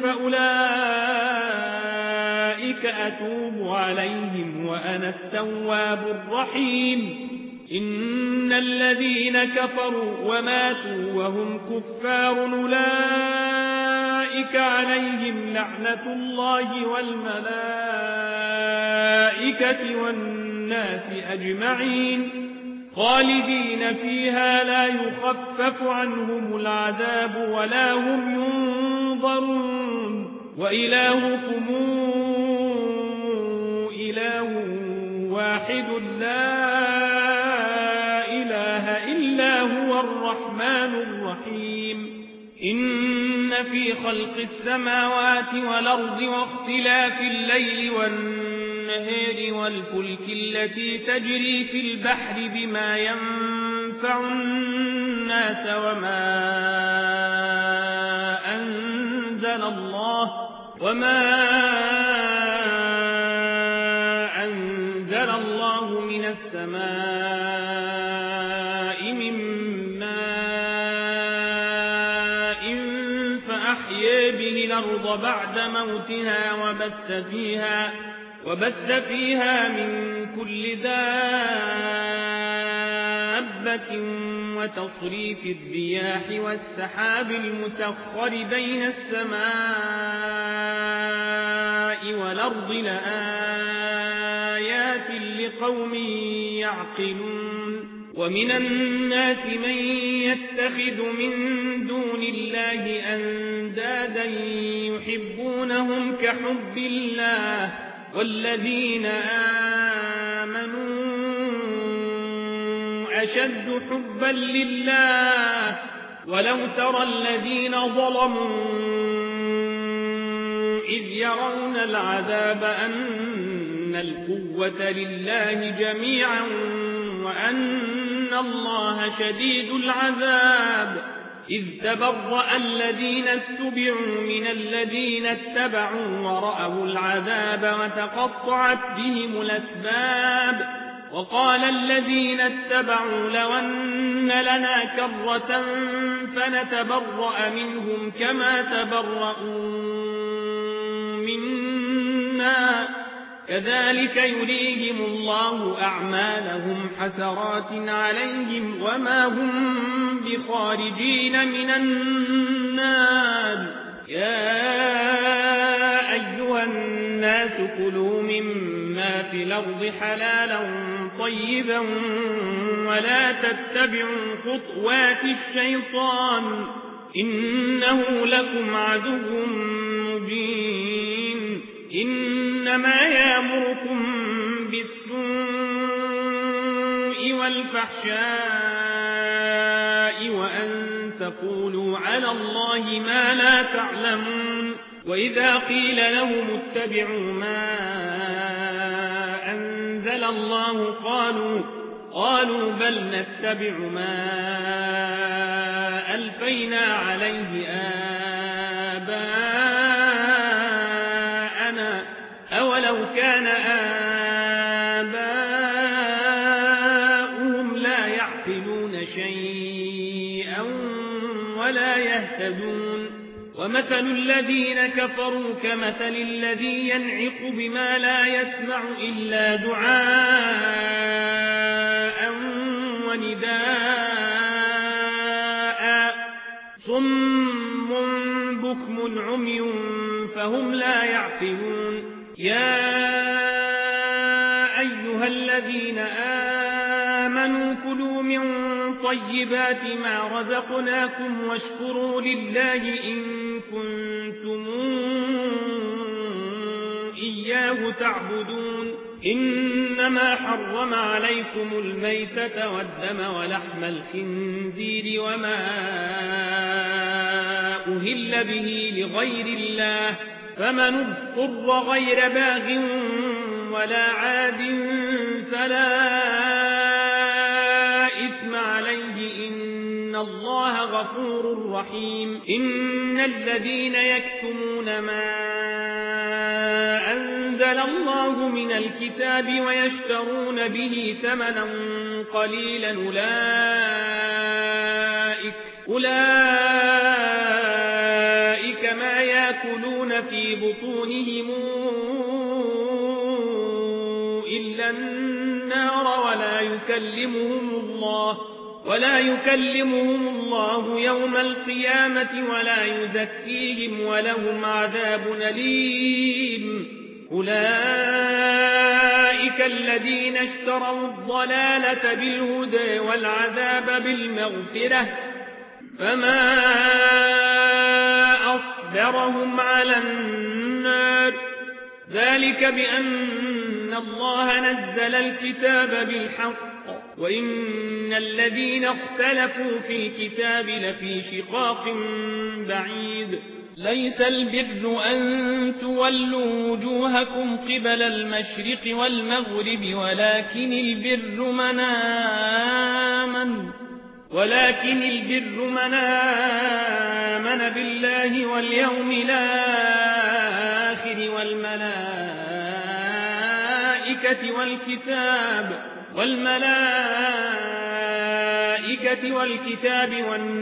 Speaker 1: فأولئك أتوب عليهم وأنا التواب الرحيم إن الذين كفروا وماتوا وهم كفار أولئك عليهم لعنة الله والملائكة والناس أجمعين خالدين فيها لا يخفف عنهم العذاب ولا هم ينظرون وإلهكم إله واحد لا إله إلا هو الرحمن الرحيم إن في خلق السماوات والأرض واختلاف الليل والنهار والفلك التي تجري في البحر بما ينفع الناس وما أنزل الله من السماء من ماء فأحيا به الأرض بعد موتها وبث فيها من كل دابة وتصريف الرياح والسحاب المسخر بين السماء والأرض لآيات لقوم يعقلون ومن الناس من يتخذ من دون الله أندادا يحبونهم كحب الله والذين آمنوا أشد حبا لله ولو ترى الذين ظلموا إذ يرون العذاب أن القوة لله جميعا وأن الله شديد العذاب إذ تبرأ الذين اتبعوا من الذين اتبعوا ورأوا العذاب وتقطعت بهم الأسباب وقال الذين اتبعوا لو أن لنا كرة فنتبرأ منهم كما تبرأوا منا كذلك يريهم الله أعمالهم حسرات عليهم وما هم بخارجين من النار يا الناس كلوا مما في الأرض حلالا طيبا ولا تتبعوا خطوات الشيطان إنه لكم عدو مبين إنما يأمركم بالسوء والفحشاء وأن تقولوا على الله ما لا تعلمون وإذا قيل لهم اتبعوا ما أنزل الله قالوا بل نتبع ما ألفينا عليه آباءنا أولو كان آباؤهم لا يعقلون شيئا ولا يهتدون ومثل الذين كفروا كمثل الذي ينعق بما لا يسمع إلا دعاء ونداء صم بكم عمي فهم لا يعقلون يا أيها الذين آمنوا كلوا من طيبات ما رزقناكم واشكروا لله إن كنتم إياه تعبدون إنما حرم عليكم الميتة والدم ولحم الخنزير وما أهل به لغير الله فمن اضطر غير باغ ولا عاد فلا إثم عليه إن الله غفور رحيم إن الذين يكتمون ما أنزل الله من الكتاب ويشترون به ثمنا قليلا أولئك ما يأكلون في بطونهم إلا النار ولا يكلمهم الله يوم القيامة ولا يزكيهم ولهم عذاب أليم أولئك الذين اشتروا الضلالة بالهدى والعذاب بالمغفرة فما أصبرهم على النار ذلك بأن الله نزل الكتاب بالحق وإن الذين اختلفوا في الكتاب لفي شقاق بعيد ليس البر أن تولوا وجوهكم قبل المشرق والمغرب ولكن البر من آمن بالله واليوم الآخر والملائكة والكتاب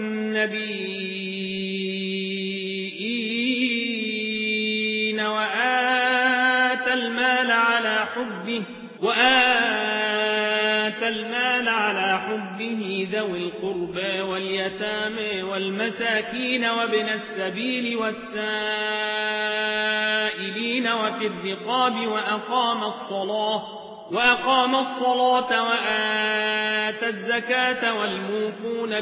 Speaker 1: والنبيين وآتى المال على حبه ذوي القربى واليتامى والمساكين وابن السبيل والسائلين وفي الرقاب وأقام الصلاة وآتى الزكاة والموفون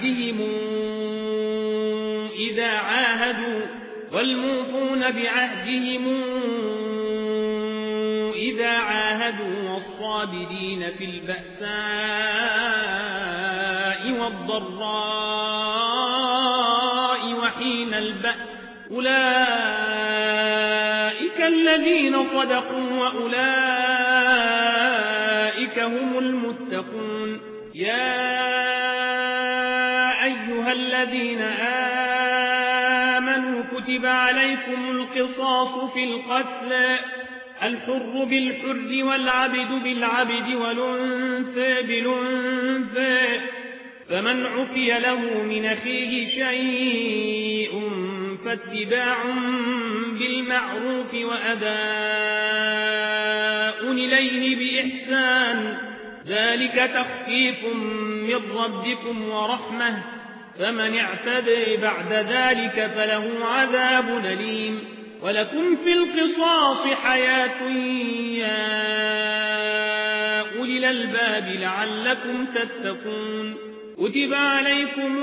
Speaker 1: بعهدهم إذا عاهدوا والصابرين في البأساء والضراء وحين البأس أولئك الذين صدقوا وأولئك هم المتقون يا أيها الذين آمنوا كتب عليكم القصاص في القتل الحر بالحر والعبد بالعبد والأنثى بالأنثى فمن عفي له من أخيه شيء فاتباع بالمعروف وأداء إليه بإحسان ذلك تخفيف من ربكم ورحمة فمن اعتدى بعد ذلك فله عذاب أليم ولكم في القصاص حياة يا أولي الألباب لعلكم تتقون كتب عليكم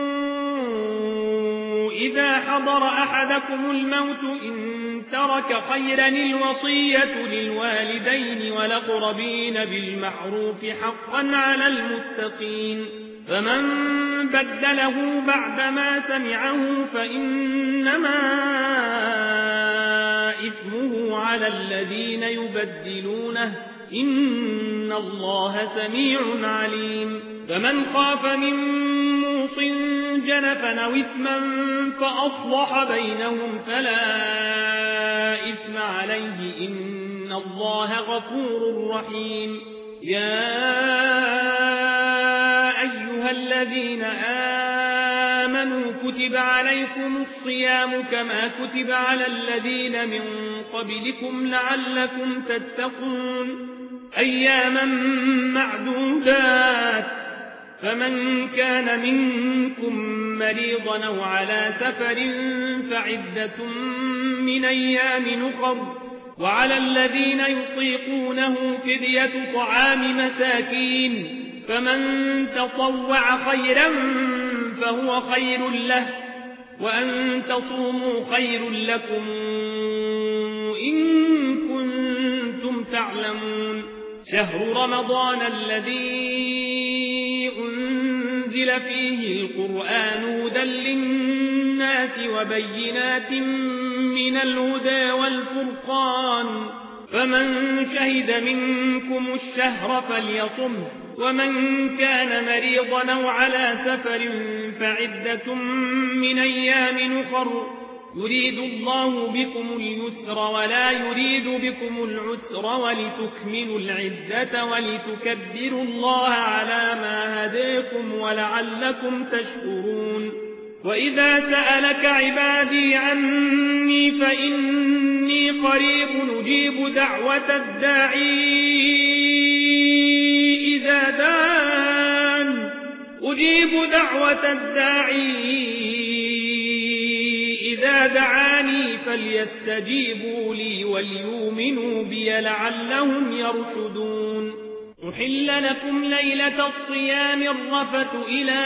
Speaker 1: إذا حضر أحدكم الموت إن ترك خيرا الوصية للوالدين والأقربين بالمعروف حقا على المتقين فمن بدله بعدما سمعه فإنما إثمه على الذين يبدلونه إن الله سميع عليم فمن خاف من موص جنفا أو إثما فأصلح بينهم فلا إثم عليه إن الله غفور رحيم يا أيها الذين آمنوا كتب عليكم الصيام كما كتب على الذين من قبلكم لعلكم تتقون أياما معدودات فمن كان منكم مريضا أو على سفر فعدة من أيام أخر وعلى الذين يطيقونه فدية طعام مساكين فمن تطوع خيرا فهو خير له وأن تصوموا خير لكم إن كنتم تعلمون شهر رمضان الذي أنزل فيه القرآن هدى للناس وبينات من الهدى والفرقان فمن شهد منكم الشهر فليصمه ومن كان مريضا أو على سفر فعدة من أيام أخر يريد الله بكم اليسر ولا يريد بكم العسر ولتكملوا العدة ولتكبروا الله على ما هداكم ولعلكم تشكرون وإذا سألك عبادي عني فإني قريب أجيب دعوة الداعي إذا دعان أجيب دعوة الداعي إذا دعاني فليستجيبوا لي وليؤمنوا بي لعلهم يرشدون أحل لكم ليلة الصيام الرفث إلى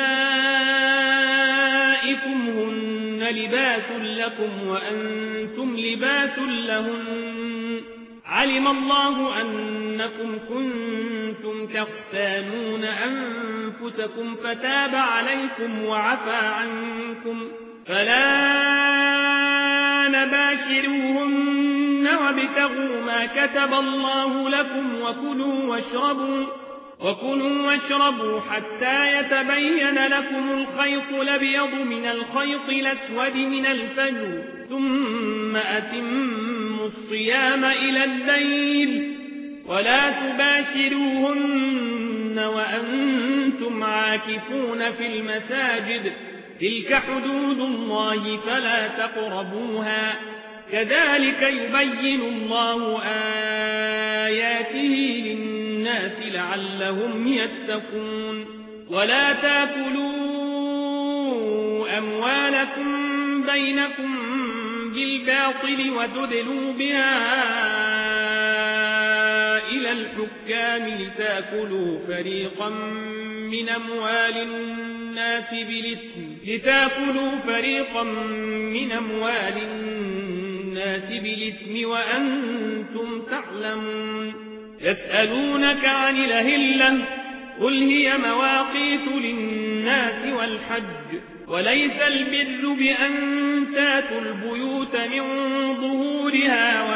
Speaker 1: نسائكم هن لباس لكم وأنتم لباس لهن علم الله أنكم كنتم تختانون أنفسكم فتاب عليكم وعفى عنكم فلا نباشروهن وابتغوا ما كتب الله لكم وكلوا واشربوا حتى يتبين لكم الخيط الأبيض من الخيط الأسود من الفجر ثم أتموا الصيام إلى الليل ولا تباشروهن وأنتم عاكفون في المساجد تلك حدود الله فلا تقربوها كذلك يبين الله آياته للناس لعلهم يتقون ولا تاكلوا أموالكم بينكم بالباطل وتدلوا بها إلى الحكام لتاكلوا فريقا من أموال الناس بالإثم وأنتم تعلمون يسألونك عن الأهلة قل هي مواقيت للناس والحج وليس البر بأن تاتوا البيوت من ظهورها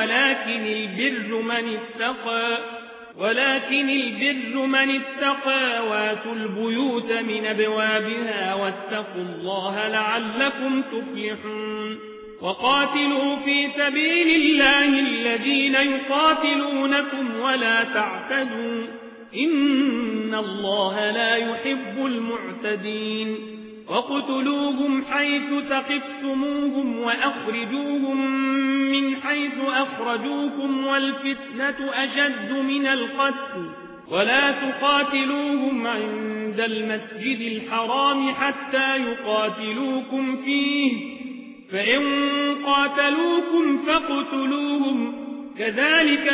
Speaker 1: ولكن البر من اتقى واتوا البيوت من أبوابها واتقوا الله لعلكم تفلحون وقاتلوا في سبيل الله الذين يقاتلونكم ولا تعتدوا إن الله لا يحب المعتدين وقتلوهم حيث ثقفتموهم وأخرجوهم من حيث أخرجوكم والفتنة أشد من القتل ولا تقاتلوهم عند المسجد الحرام حتى يقاتلوكم فيه فإن قاتلوكم فاقتلوهم كذلك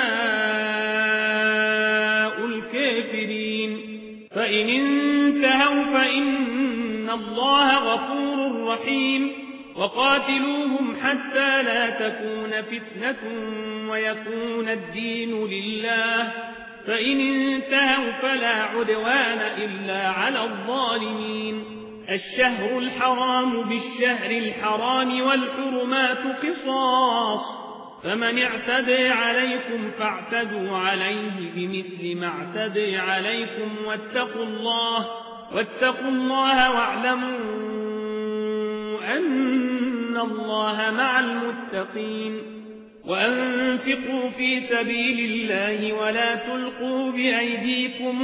Speaker 1: جزاء الكافرين فإن انتهوا فإن الله غفور رحيم وقاتلوهم حتى لا تكون فتنة ويكون الدين لله فإن انتهوا فلا عدوان إلا على الظالمين الشهر الحرام بالشهر الحرام والحرمات قصاص فمن اعتدى عليكم فاعتدوا عليه بمثل ما اعتدى عليكم واتقوا الله واعلموا أن الله مع المتقين وأنفقوا في سبيل الله ولا تلقوا بأيديكم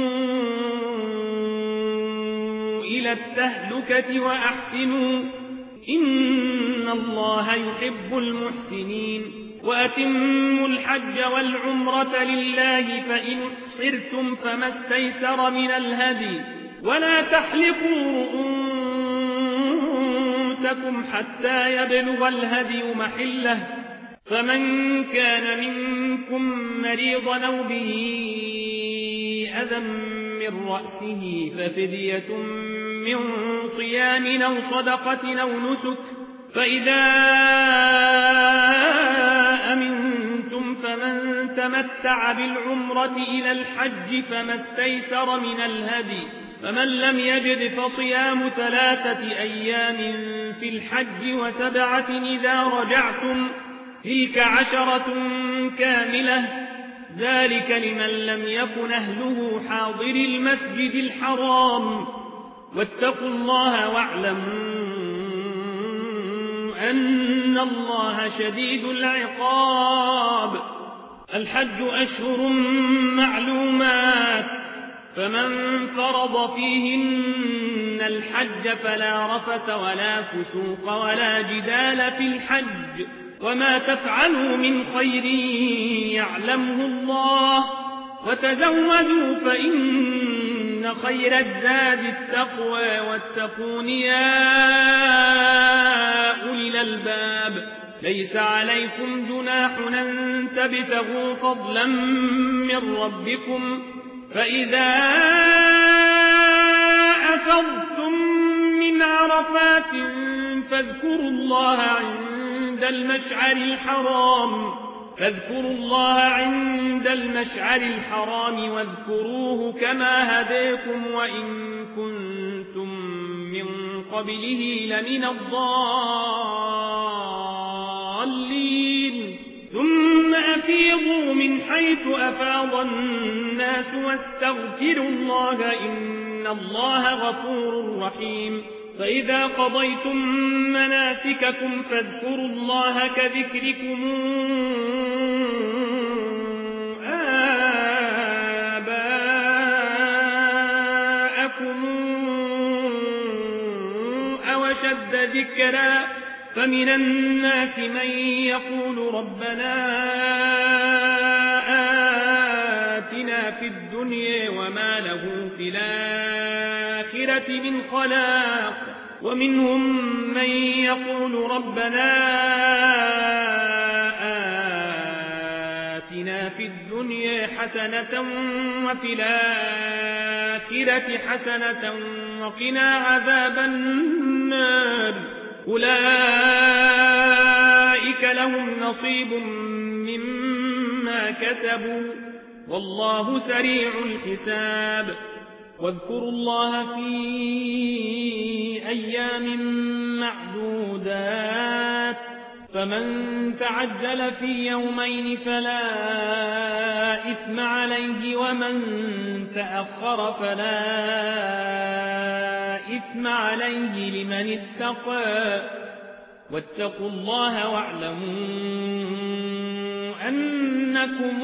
Speaker 1: إلى التهلكة وأحسنوا إن الله يحب المحسنين وأتموا الحج والعمرة لله فإن احصرتم فما استيسر من الهدي ولا تحلقوا رؤوسكم حتى يبلغ الهدي محله فمن كان منكم مريضا أو به أذى من رأسه ففدية من صيام أو صدقة أو نسك فإذا أمنتم فمن تمتع بالعمرة إلى الحج فما استيسر من الهدي فمن لم يجد فصيام 3 أيام في الحج و7 إذا رجعتم تلك 10 كاملة ذلك لمن لم يكن أهله حاضر المسجد الحرام واتقوا الله واعلموا أن الله شديد العقاب الحج أشهر معلومات فمن فرض فيهن الحج فلا رفث ولا فسوق ولا جدال في الحج وما تفعلوا من خير يعلمه الله وتزودوا فإن خير الزاد التقوى واتقون يا أولي الألباب ليس عليكم جناح أن تبتغوا فضلا من ربكم فإذا أفضتم من عرفات فاذكروا الله عند المشعر الحرام واذكروه كما هداكم وإن كنتم من قبله لمن الضالين ثم أفيضوا من حيث أفاض الناس واستغفروا الله إن الله غفور رحيم فإذا قضيتم مناسككم فاذكروا الله كذكركم آباءكم أو أشد ذكرا فمن الناس من يقول ربنا آتنا في الدنيا وما له في الآخرة من خلاق ومنهم من يقول ربنا آتنا في الدنيا حسنة وفي الآخرة حسنة وقنا عذاب النار أولئك لهم نصيب مما كسبوا والله سريع الحساب واذكروا الله في أيام معدودات فمن تعجل في يومين فلا إثم عليه ومن تأخر فلا إثم عليه لمن اتقى واتقوا الله واعلموا أنكم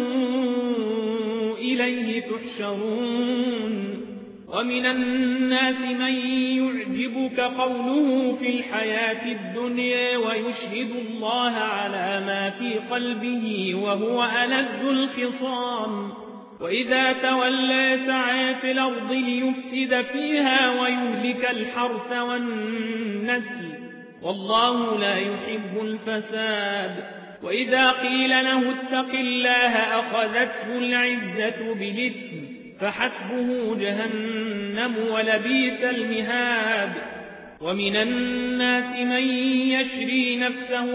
Speaker 1: إليه تحشرون ومن الناس من يعجبك قوله في الحياة الدنيا ويشهد الله على ما في قلبه وهو ألد الخصام وإذا تولى سعى في الأرض ليفسد فيها ويهلك الحرث والنسل والله لا يحب الفساد. وإذا قيل له اتق الله أخذته العزة بالإثم فحسبه جهنم ولبئس المهاد. ومن الناس من يشري نفسه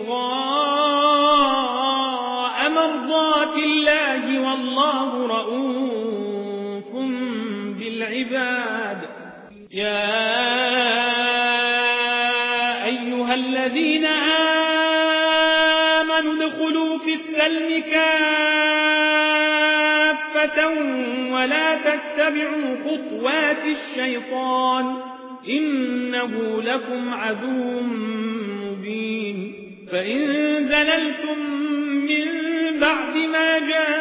Speaker 1: ابتغاء مرضات الله والله رؤوف بالعباد. يا أيها الذين آمنوا ادخلوا في السلم كافة ولا تتبعوا خطوات الشيطان إنه لكم عدو مبين. فإن زللتم من بعد ما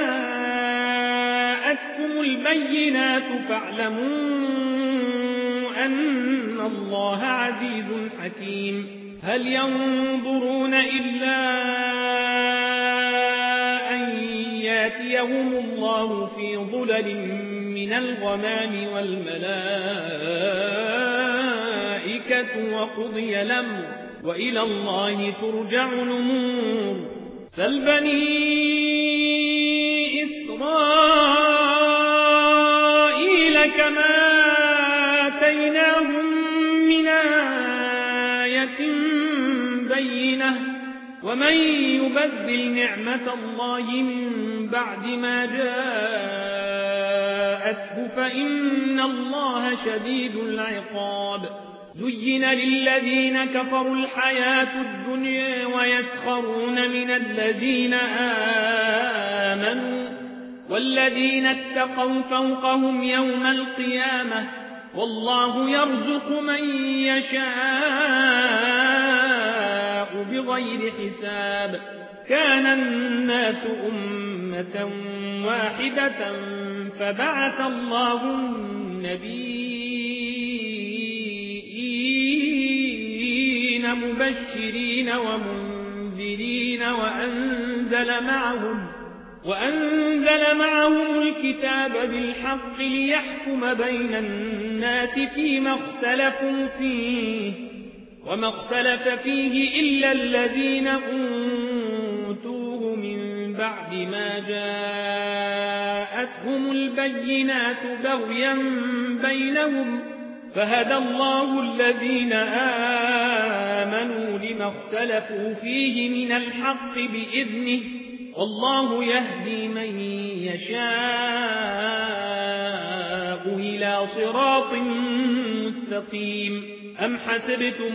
Speaker 1: جاءتكم البينات فاعلموا أن الله عزيز حكيم. هل ينظرون إلا أن ياتيهم الله في ظلل من الغمام والملائكة وقضي الأمر وإلى الله ترجع الأمور. سل بني إسرائيل كما آتيناهم من آية بينة ومن يبدل نعمة الله من بعد ما جاءته فإن الله شديد العقاب. زين للذين كفروا الحياة الدنيا ويسخرون من الذين آمنوا والذين اتقوا فوقهم يوم القيامة والله يرزق من يشاء بغير حساب. كان الناس أمة واحدة فبعث الله النبيين مبشرين ومنذرين وأنزل معهم الكتاب بالحق ليحكم بين الناس فيما اختلفوا فيه وما اختلف فيه إلا الذين أوتوه من بعد ما جاءتهم البينات بغيا بينهم فهدى الله الذين آمنوا لما اختلفوا فيه من الحق بإذنه والله يهدي من يشاء إلى صراط مستقيم. أم حسبتم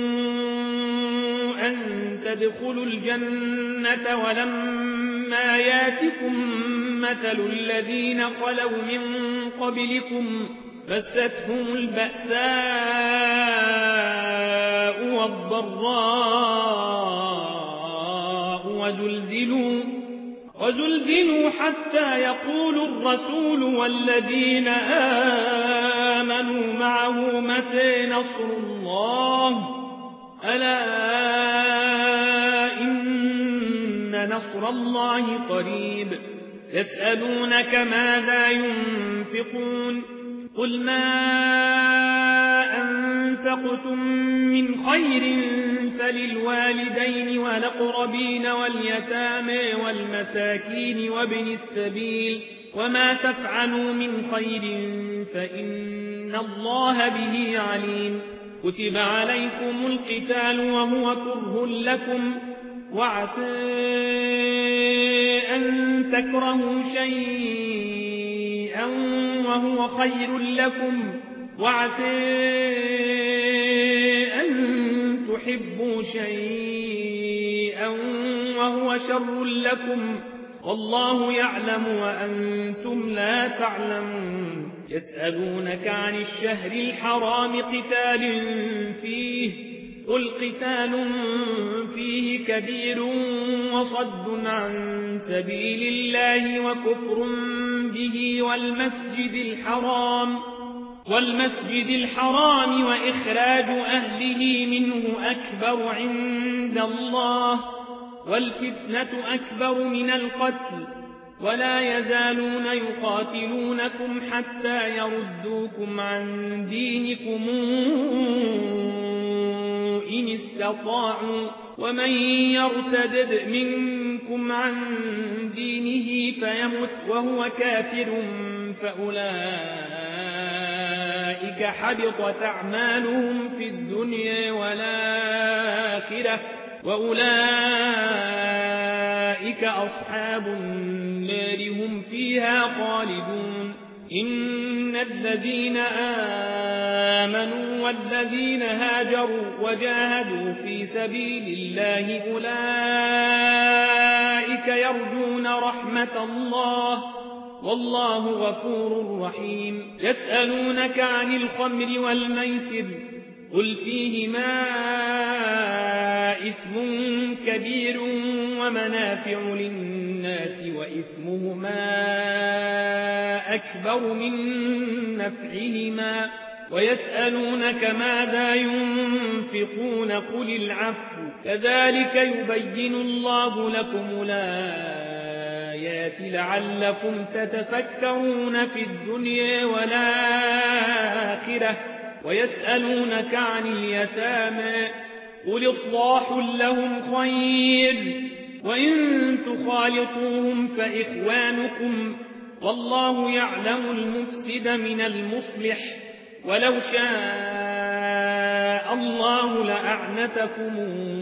Speaker 1: أن تدخلوا الجنة ولما ياتكم مثل الذين خلوا من قبلكم مستهم البأساء والضراء وزلزلوا حتى يقول الرسول والذين آمنوا معه متى نصر الله ألا إن نصر الله قريب. يسألونك ماذا ينفقون قل ما أنفقتم من خير فللوالدين والأقربين واليتامى والمساكين وابن السبيل وما تفعلوا من خير فإن الله به عليم. كتب عليكم القتال وهو كره لكم وعسى أن تكرهوا شيئا وهو خير لكم وعسى أن تحبوا شيئا وهو شر لكم والله يعلم وأنتم لا تعلمون. يسألونك عن الشهر الحرام قتال فيه قل قتال فيه كبير وصد عن سبيل الله وكفر به والمسجد الحرام وإخراج أهله منه أكبر عند الله والفتنة أكبر من القتل ولا يزالون يقاتلونكم حتى يردوكم عن دينكم إن استطاعوا ومن يرتد منكم عن دينه فيمت وهو كافر فأولئك حبطت أعمالهم في الدنيا والآخرة وأولئك أصحاب النار هم فيها خالدون إن الذين آمنوا والذين هاجروا وجاهدوا في سبيل الله أولئك يرجون رحمة الله والله غفور رحيم يسألونك عن الخمر والميسر قل فيهما إثم كبير ومنافع للناس وإثمهما أكبر من نفعهما ويسألونك ماذا ينفقون قل العفو كذلك يبين الله لكم الآيات لعلكم تتفكرون في الدنيا والآخرة ويسألونك عن اليتامى قل إصلاح لهم خير وإن تخالطوهم فإخوانكم والله يعلم المفسد من المصلح ولو شاء الله لأعنتكم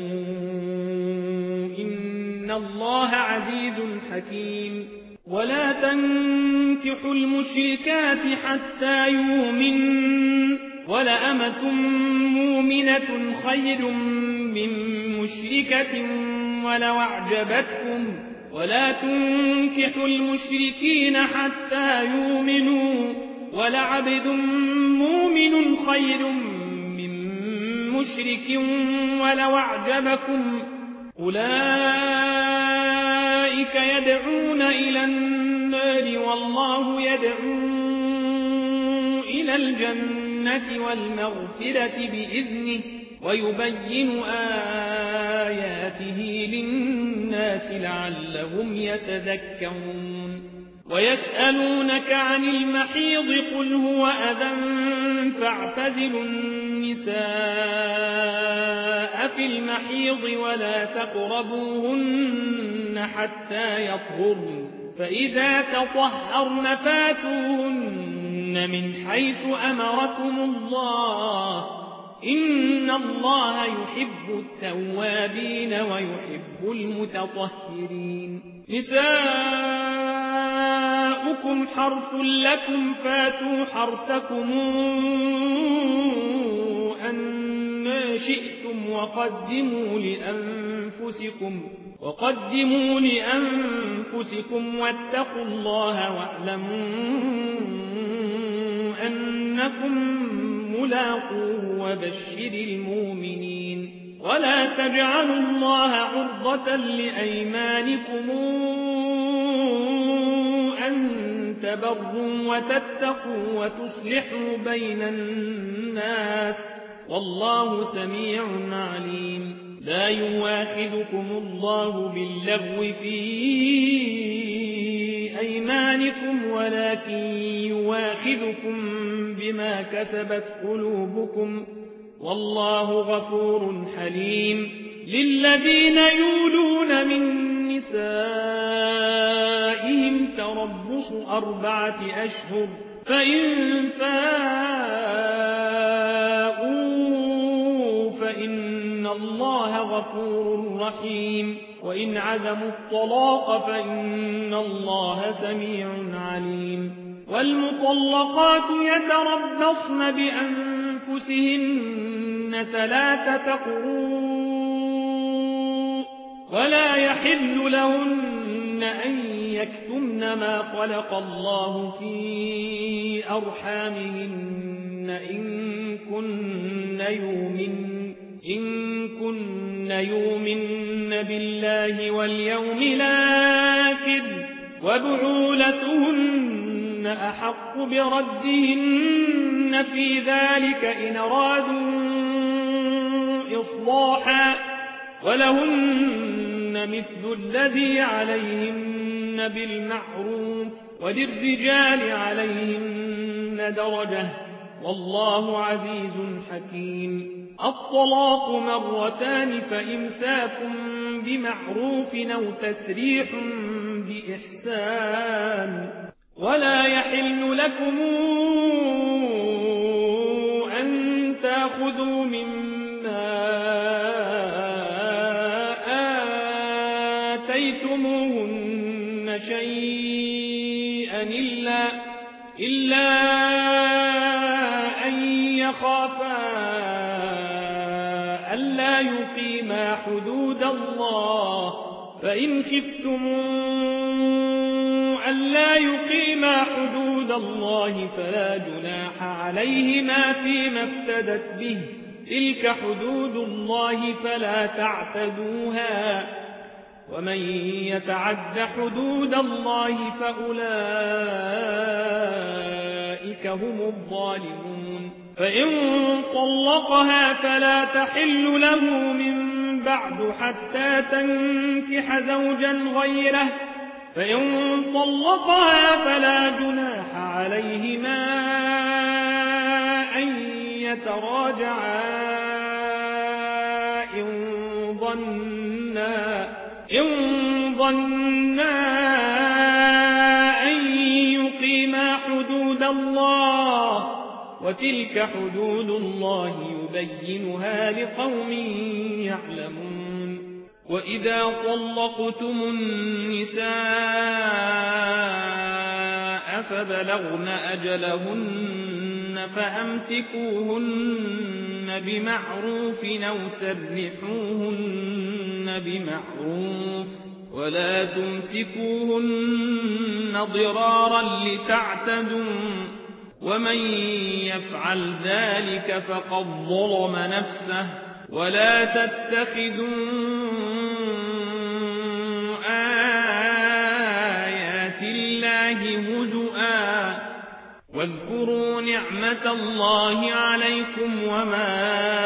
Speaker 1: إن الله عزيز حكيم ولا تنكحوا المشركات حتى يؤمنوا ولأمة مؤمنة خير من مشركة ولو أعجبتكم ولا تنكحوا المشركين حتى يؤمنوا ولعبد مؤمن خير من مشرك ولو أعجبكم أولئك يدعون إلى النار والله يدعو إلى الجنة والمغفرة بإذنه ويبين آياته للناس لعلهم يتذكرون ويسألونك عن المحيض قل هو أذى فاعتزلوا النساء في المحيض ولا تقربوهن حتى يطهرن فإذا تطهرن فاتوهن من حيث أمركم الله إن الله يحب التوابين ويحب المتطهرين نساؤكم حرث لكم فاتوا حرثكم أن شئتم وقدموا لأنفسكم واتقوا الله واعلموا أنكم ملاقوه وبشر المؤمنين ولا تجعلوا الله عرضة لأيمانكم أن تبروا وتتقوا وتصلحوا بين الناس والله سميع عليم لا يواخذكم الله باللغو في أيمانكم ولكن يواخذكم بما كسبت قلوبكم والله غفور حليم للذين يولون من نسائهم تربص 4 أشهر فإن فاءوا فإن الله غفور رحيم وإن عزموا الطلاق فإن الله سميع عليم والمطلقات يتربصن بأنفسهن 3 قروء ولا يحل لهن أن يكتمن ما خلق الله في أرحامهن إن كن يؤمن بالله واليوم الآخر وبعولتهن أحق بردهن في ذلك إن أرادوا إصلاحا ولهن مثل الذي عليهن بالمعروف وللرجال عليهن درجة والله عزيز حكيم. الطلاق مرتان فإمساك بمعروف أو تسريح بإحسان. ولا يحل لكم أن تأخذوا مما آتيتموهن شيئا إلا أن يخافا ألا يقيما حدود الله، فإن خفتم ألا يقيما حدود الله فلا جناح عليهما فيما افتدت به، تلك حدود الله فلا تعتدوها، ومن يتعد حدود الله فأولئك هم الظالمون. فإن طلقها فلا تحل له من بعد حتى تنكح زوجا غيره، فإن طلقها فلا جناح عليهما أن يتراجعا إن ظنا أن يقيما حدود الله، وتلك حدود الله يبينها لقوم يعلمون. وإذا طلقتم النساء فبلغن أجلهن فأمسكوهن بمعروف أو سرحوهن بمعروف، ولا تمسكوهن ضرارا لتعتدوا، ومن يفعل ذلك فقد ظلم نفسه. ولا تتخذوا آيات الله هزؤا، واذكروا نعمة الله عليكم وما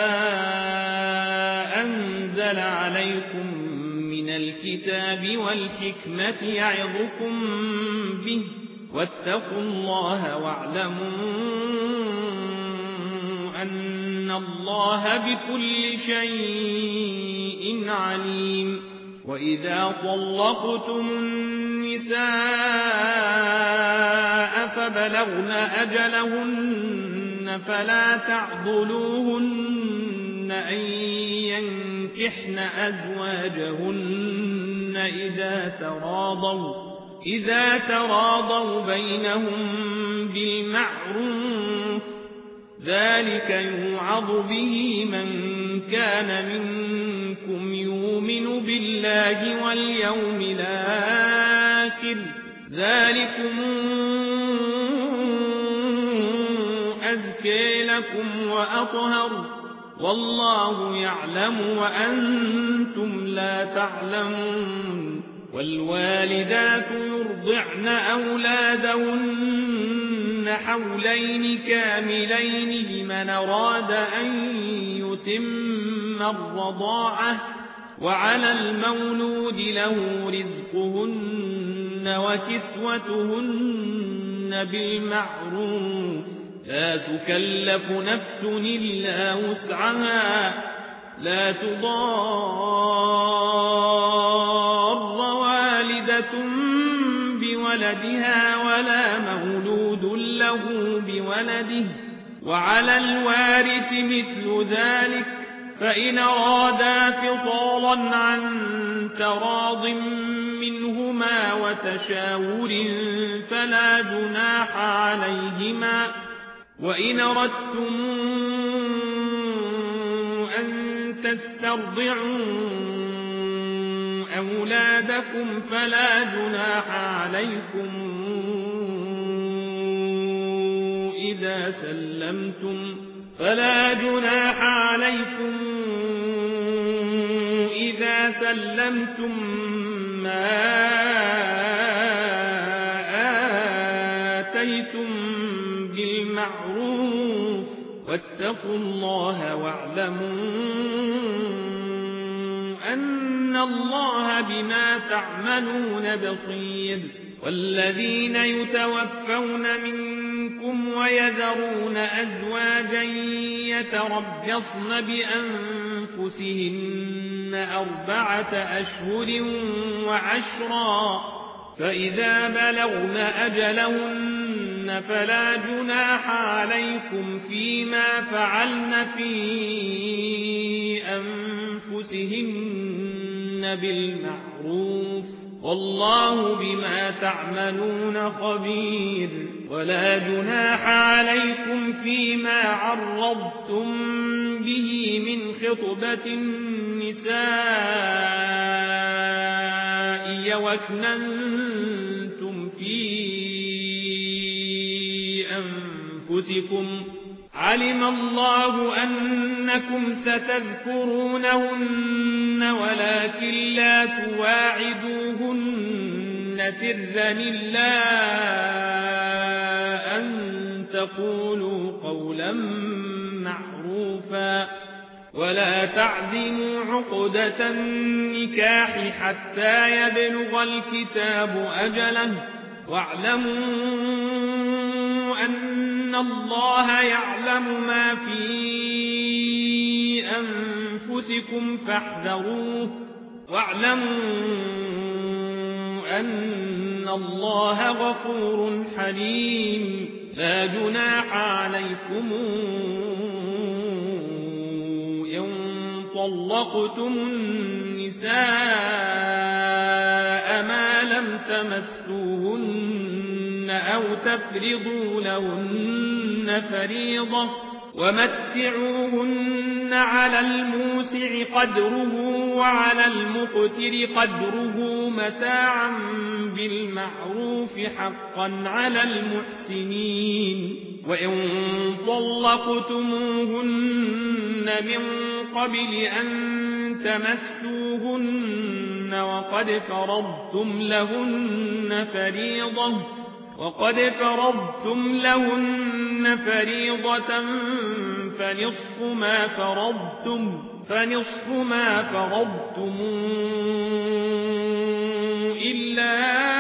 Speaker 1: أنزل عليكم من الكتاب والحكمة يعظكم به، واتقوا الله واعلموا أن الله بكل شيء عليم. وإذا طلقتم النساء فبلغن أجلهن فلا تعضلوهن أن ينكحن أزواجهن إذا تراضوا بينهم بالمعروف، ذلك يوعظ به من كان منكم يؤمن بالله واليوم الآخر، ذلكم أزكى لكم وأطهر، والله يعلم وأنتم لا تعلمون. والوالدات يرضعن أولادهن حولين كاملين لمن أراد أن يتم الرضاعة، وعلى المولود له رزقهن وكسوتهن بالمعروف، لا تكلف نفس إلا وسعها، لا تضار والدة بولدها ولا مولود له بولده، وعلى الوارث مثل ذلك، فإن أرادا فصالا عن تراض منهما وتشاور فلا جناح عليهما. وإن أردتم أن تسترضعوا أولادكم فلا جناح عليكم إذا سلمتم ما آتيتم بالمعروف، واتقوا الله واعلموا أن الله بما تعملون بصير. والذين يتوفون منكم منكم ويذرون أزواجا يتربصن بأنفسهن 4 أشهر وعشرا فإذا بلغن أجلهن فلا جناح عليكم فيما فعلن في أنفسهن بالمعروف والله بما تعملون خبير ولا جناح عليكم فيما عرضتم به من خطبة النساء وأكننتم في أنفسكم علم الله أنكم ستذكرونهن ولكن لا تواعدوهن سرا إلا أن تقولوا قولا معروفا ولا تعزموا عقدة النكاح حتى يبلغ الكتاب أجله واعلموا أن الله يعلم ما في أنفسكم فاحذروه واعلموا أن الله غفور حليم لا جناح عليكم إن طلقتم النساء ما لم تمسوهن أو تفرضوا لهن فريضة ومتعوهن على الموسع قدره وعلى المقتر قدره متاعا بالمعروف حقا على المحسنين وإن طلقتموهن من قبل أن تمسوهن وقد فرضتم لهن فريضة فنصف ما فرضتم إلا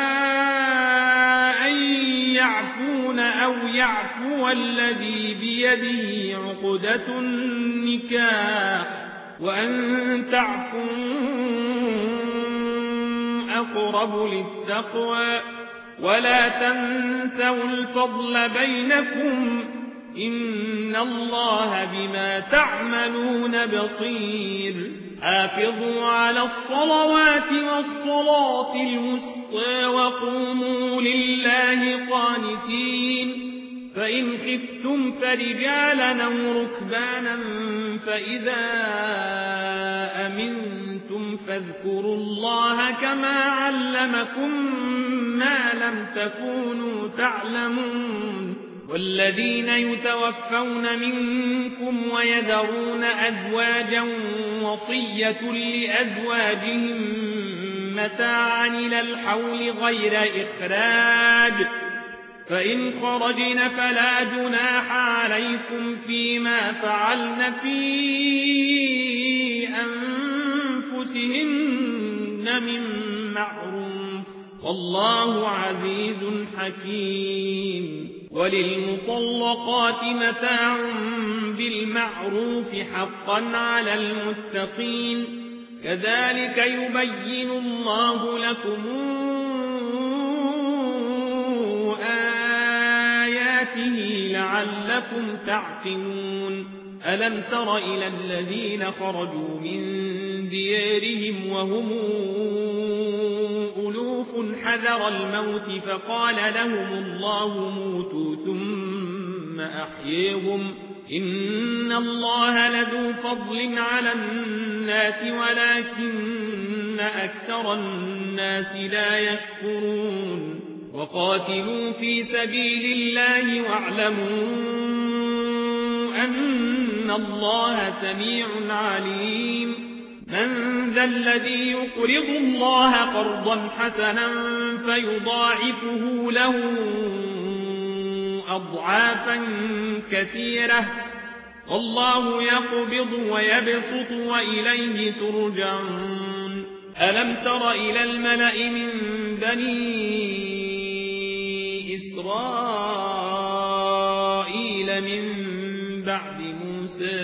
Speaker 1: أن يعفون أو يعفو الذي بيده عقدة النكاح وأن تعفوا أقرب للتقوى ولا تنسوا الفضل بينكم إن الله بما تعملون بصير حافظوا على الصلوات والصلاة الوسطى وقوموا لله قانتين فإن خفتم فرجالا أو ركبانا فإذا أمنتم فاذكروا الله كما علمكم ما لم تكونوا تعلمون والذين يتوفون منكم ويذرون أزواجا وصية لأزواجهم متاعا إلى الحول غير إخراج فإن خرجن فلا جناح عليكم فيما فعلن في أنفسهن من معروف والله عزيز حكيم وللمطلقات متاع بالمعروف حقا على المتقين كذلك يبين الله لكم آياته لعلكم تعقلون ألم تر إلى الذين خرجوا من ديارهم وهم ألوف حذر الموت فقال لهم الله موتوا ثم أحييهم إن الله لذو فضل على الناس ولكن أكثر الناس لا يشكرون وقاتلوا في سبيل الله واعلموا أن الله سميع عليم من ذا الذي يقرض الله قرضا حسنا فيضاعفه له أضعافا كثيرة والله يقبض ويبسط وإليه ترجعون ألم تر إلى الملأ من بني إسرائيل بعد موسى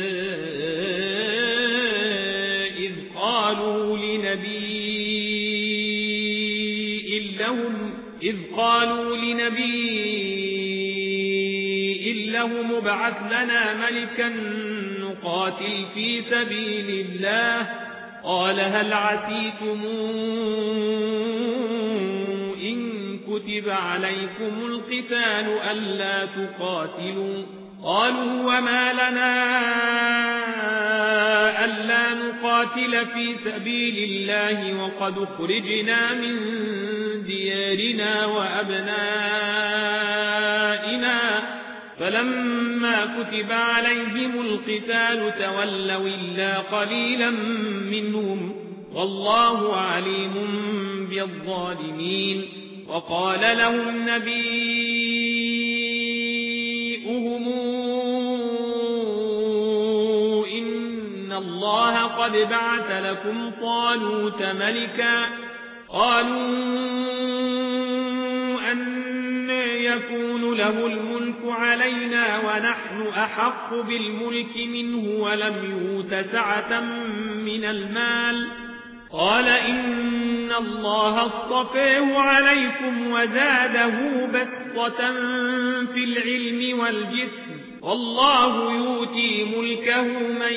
Speaker 1: إذ قالوا لنبي لهم ابعث لنا ملكا نقاتل في سبيل الله قال هل عسيتم إن كتب عليكم القتال ألا تقاتلوا قالوا وما لنا ألا نقاتل في سبيل الله وقد خرجنا من ديارنا وأبنائنا فلما كتب عليهم القتال تولوا إلا قليلا منهم والله عليم بالظالمين وقال لهم نبيهم إن الله قد بعث لكم طالوت ملكا قالوا أن يكون له الملك علينا ونحن أحق بالملك منه ولم يؤت سعة من المال قال إن الله اصطفاه عليكم وزاده بسطة في العلم والجسم والله يؤتي ملكه من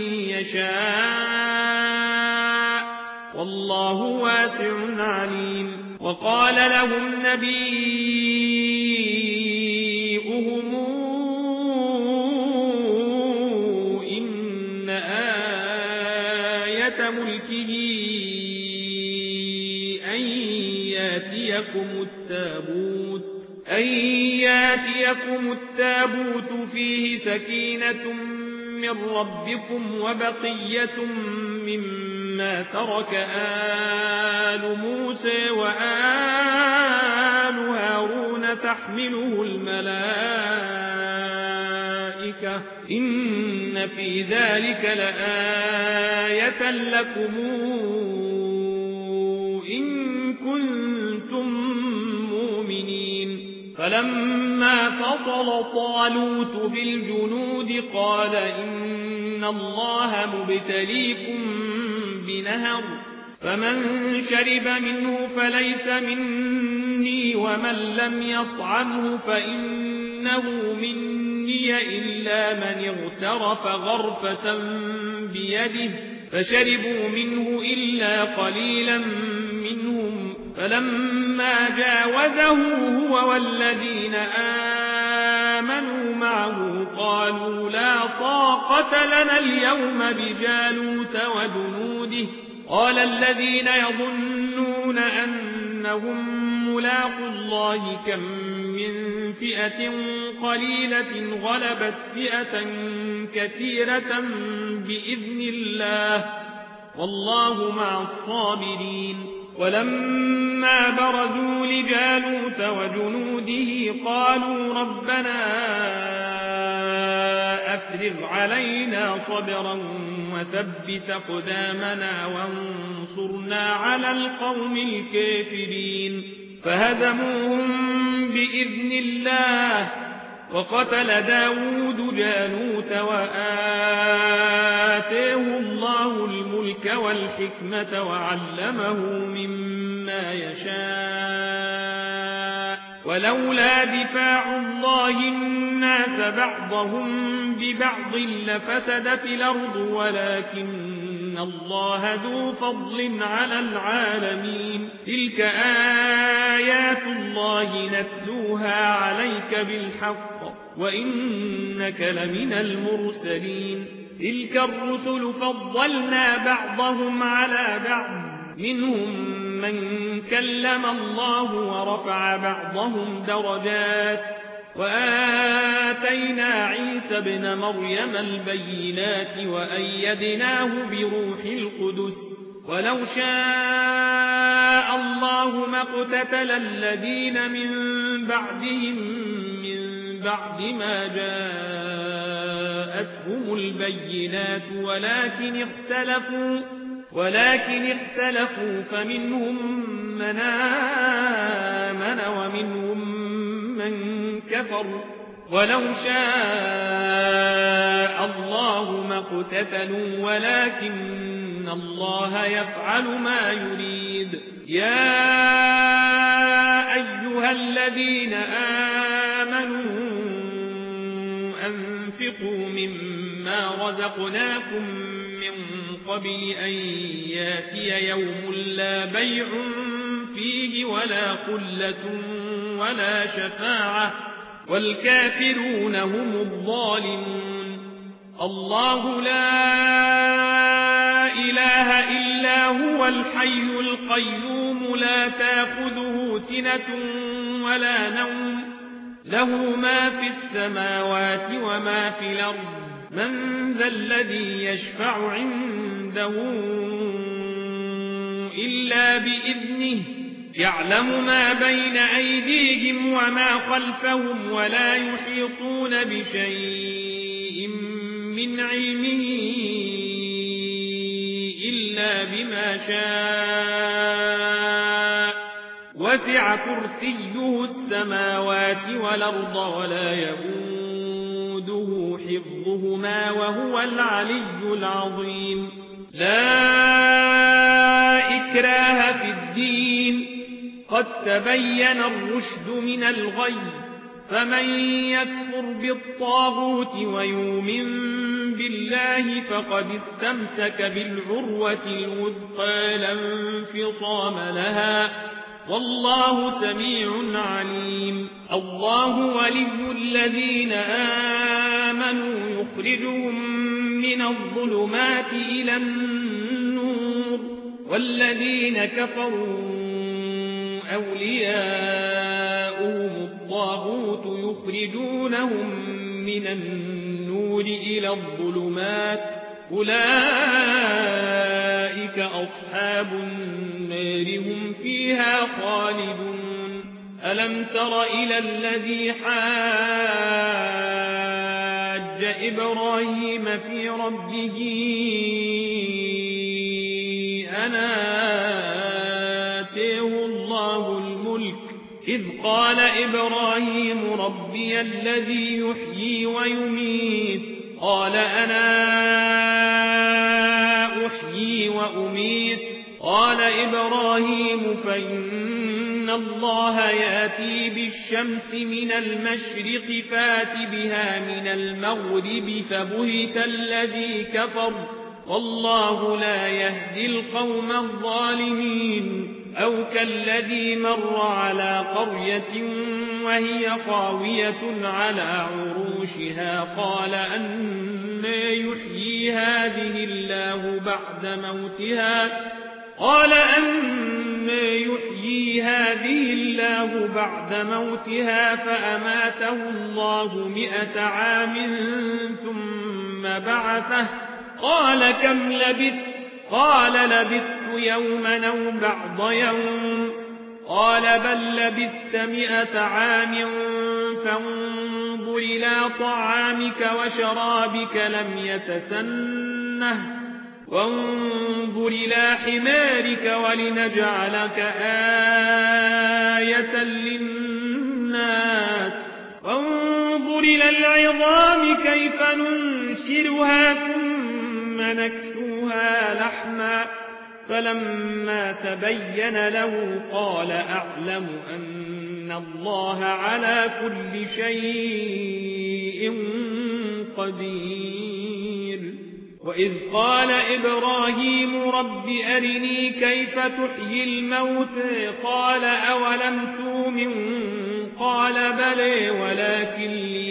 Speaker 1: يشاء والله واسع عليم وقال لهم نبيهم إن آية ملكه أن ياتيكم التابوت فيه سكينة من ربكم وبقية مما ترك آل موسى وآل هارون تحمله الملائكة إن في ذلك لآية لكم إن كنتم مؤمنين فلما فصل طالوت بالجنود قال إن الله مبتليكم بنهر فمن شرب منه فليس مني ومن لم يطعمه فإنه مني إلا من اغترف غرفة بيده فشربوا منه إلا قليلا منهم فلما جاوزه هو والذين آمنوا معه قالوا لا طاقة لنا اليوم بجالوت وجنوده قال الذين يظنون أنهم ملاقوا الله كم من فئة قليلة غلبت فئة كثيرة بإذن الله والله مع الصابرين ولما برزوا لجالوت وجنوده قالوا ربنا أفرغ علينا صبرا وثبت أقدامنا وانصرنا على القوم الكافرين فهزموهم بإذن الله وقتل داود جالوت وآتاه الله الملك والحكمة وعلمه مما يشاء ولولا دفاع الله الناس بعضهم ببعض لفسدت الأرض ولكن الله ذو فضل على العالمين تلك آيات الله نتلوها عليك بالحق وإنك لمن المرسلين تلك الرسل فضلنا بعضهم على بعض منهم من كلم الله ورفع بعضهم درجات وآتينا عيسى ابن مريم البينات وأيدناه بروح القدس ولو شاء الله ما اقتتل الذين من بعدهم من بعد ما جاءتهم البينات ولكن اختلفوا فمنهم من آمن ومنهم من كفر ولو شاء الله ما اقتتلوا ولكن الله يفعل ما يريد يا أيها الذين آمنوا أنفقوا مما رزقناكم من قبل أن ياتي يوم لا بيع فيه ولا قلة ولا شفاعة والكافرون هم الظالمون الله لا إله إلا هو الحي القيوم لا تأخذه سنة ولا نوم له ما في السماوات وما في الأرض من ذا الذي يشفع عنده إلا بإذنه يعلم ما بين أيديهم وما خلفهم ولا يحيطون بشيء من علمه إلا بما شاء وسع كرسيه السماوات والأرض ولا يئوده حفظهما وهو العلي العظيم لا إكراه في الدين قد تبين الرشد من الغي فمن يكفر بالطاغوت ويؤمن بالله فقد استمسك بالعروة الوثقى لا انفصام لها والله سميع عليم الله ولي الذين آمنوا يخرجهم من الظلمات إلى النور والذين كفروا أولياؤهم الطاغوت يخرجونهم من النور إلى الظلمات أولئك أصحاب النار هم فيها خالدون ألم تر إلى الذي حاج إبراهيم في ربه آتيه الله الملك إذ قال إبراهيم ربي الذي يحيي ويميت قال أنا أحيي وأميت قال إبراهيم فإن الله يأتي بالشمس من المشرق فات بها من المغرب فبهت الذي كفر والله لا يهدي القوم الظالمين أو كالذي مر على قرية وهي خاوية على عروشها قال أنى يحيي هذه الله بعد موتها فأماته الله 100 عام ثم بعثه قال كم لبثت قال لبثت يوما أو بعض يوم قال بل لبثت 100 عام فانظر إلى طعامك وشرابك لم يتسنه وانظر إلى حمارك ولنجعلك آية للناس وانظر إلى العظام كيف ننشرها ثم نكسوها لحما فلما تبين له قال أعلم أن الله على كل شيء قدير وإذ قال إبراهيم رب أرني كيف تحيي الموت قال أولم تؤمن قال بلى ولكن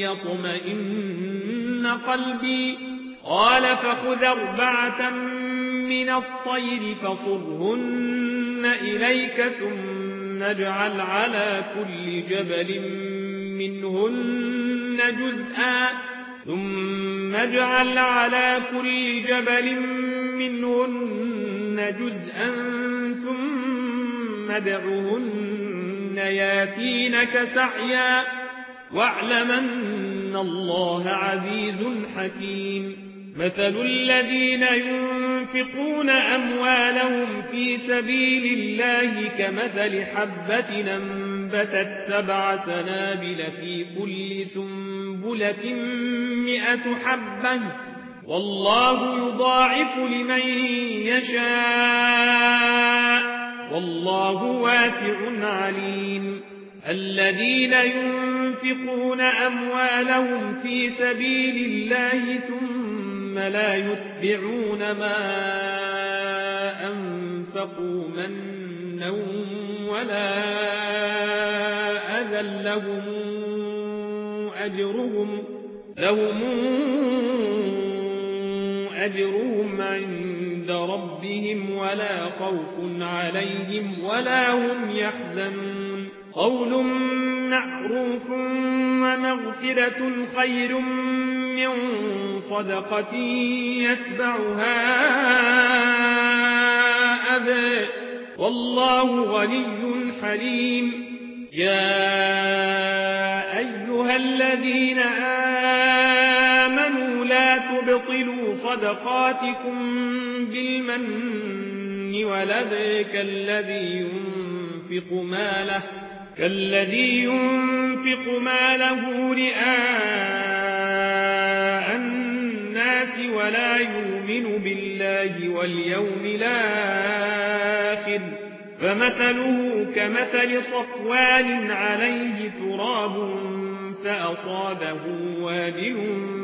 Speaker 1: ليطمئن قلبي قال فخذ 4 من الطير فصرهن إليك ثم اجعل على كل جبل منهن جزءا ثم ادعهن ياتينك سعيا واعلم أن الله عزيز حكيم مثل الذين ينفقون أموالهم في سبيل الله كمثل حبة أنبتت 7 سنابل في كل سنبلة سنبلة 100 حبة والله يضاعف لمن يشاء والله واسع عليم الذين ينفقون أموالهم في سبيل الله ثم لا يتبعون ما أنفقوا منا ولا أذى لهم أجرهم عند ربهم ولا خوف عليهم ولا هم يحزنون قول معروف ومغفرة خير من صدقة يتبعها أذى والله غني حليم يا أيها الذين آمنوا لا تبطلوا صدقاتكم بالمن والأذى كالذي ينفق ماله رئاء الناس ولا يؤمن بالله واليوم الآخر فمثله كمثل صفوان عليه تراب فأصابه وابل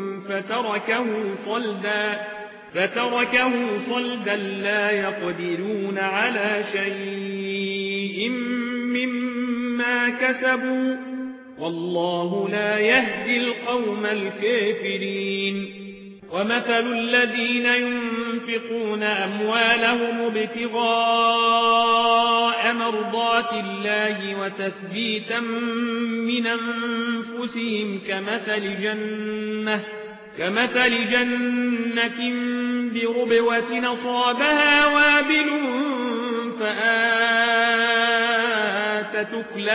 Speaker 1: فتركه صلدا لا يقدرون على شيء مما كسبوا والله لا يهدي القوم الكافرين ومثل الذين ينفقون أموالهم ابتغاء مرضات الله وتثبيتا من أنفسهم كمثل جنة بربوة أصابها وابل فآتت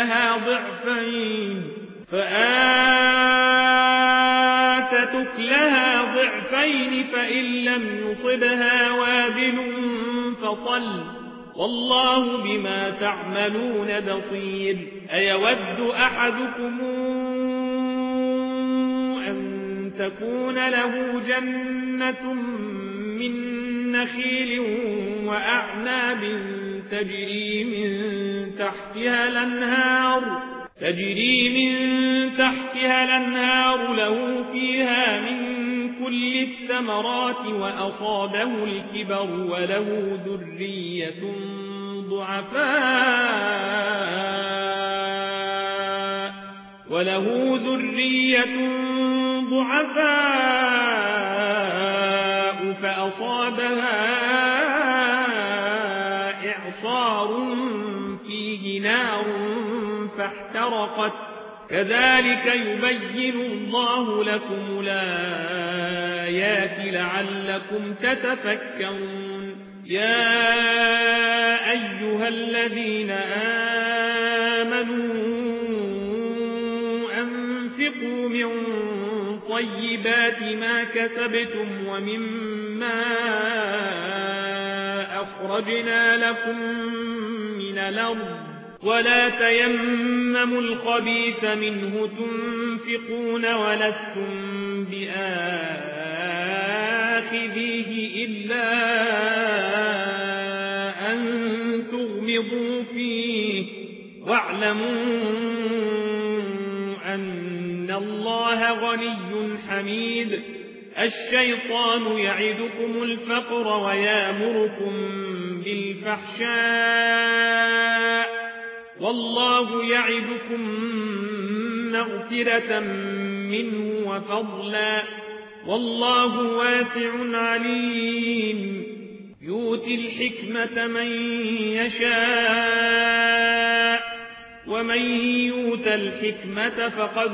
Speaker 1: أكلها ضعفين فإن لم يصبها وابل فطل والله بما تعملون بصير أيود أحدكم أن تكون له جنة من نخيل وأعناب تجري من تحتها الأنهار له فيها من كل الثمرات وأصابه الكبر وله ذرية ضعفاء فأصابها إعصار فيه نار فاحترقت كذلك يبين الله لكم الآيات لعلكم تتفكرون يا أيها الذين آمنوا أنفقوا من طيبات ما كسبتم ومما أخرجنا لكم من الأرض ولا تيمموا الخبيث منه تنفقون ولستم بآخذيه إلا أن تغمضوا فيه واعلموا أن الله غني حميد الشيطان يعدكم الفقر ويأمركم بالفحشاء والله يعدكم مغفرة منه وفضلا والله واسع عليم يؤتي الحكمة من يشاء ومن يؤت الحكمة فقد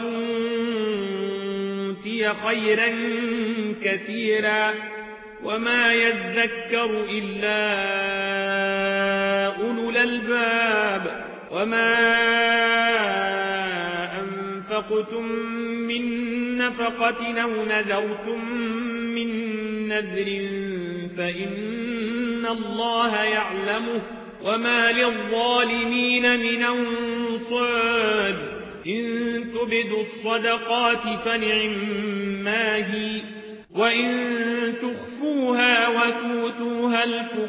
Speaker 1: أوتي خيرا كثيرا وما يذكر إلا أولو الألباب وما أنفقتم من نفقة أو نذرتم من نذر فإن الله يعلمه وما للظالمين من أنصار إن تبدوا الصدقات فنعما هي وإن تخفوها وتؤتوها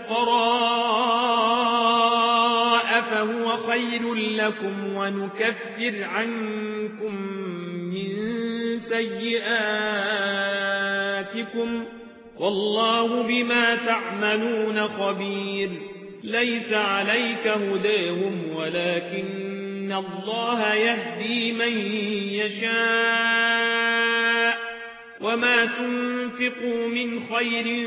Speaker 1: الفقراء فهو خير لكم ونكفر عنكم من سيئاتكم والله بما تعملون خبير. ليس عليك هداهم ولكن الله يهدي من يشاء وما تنفقوا من خير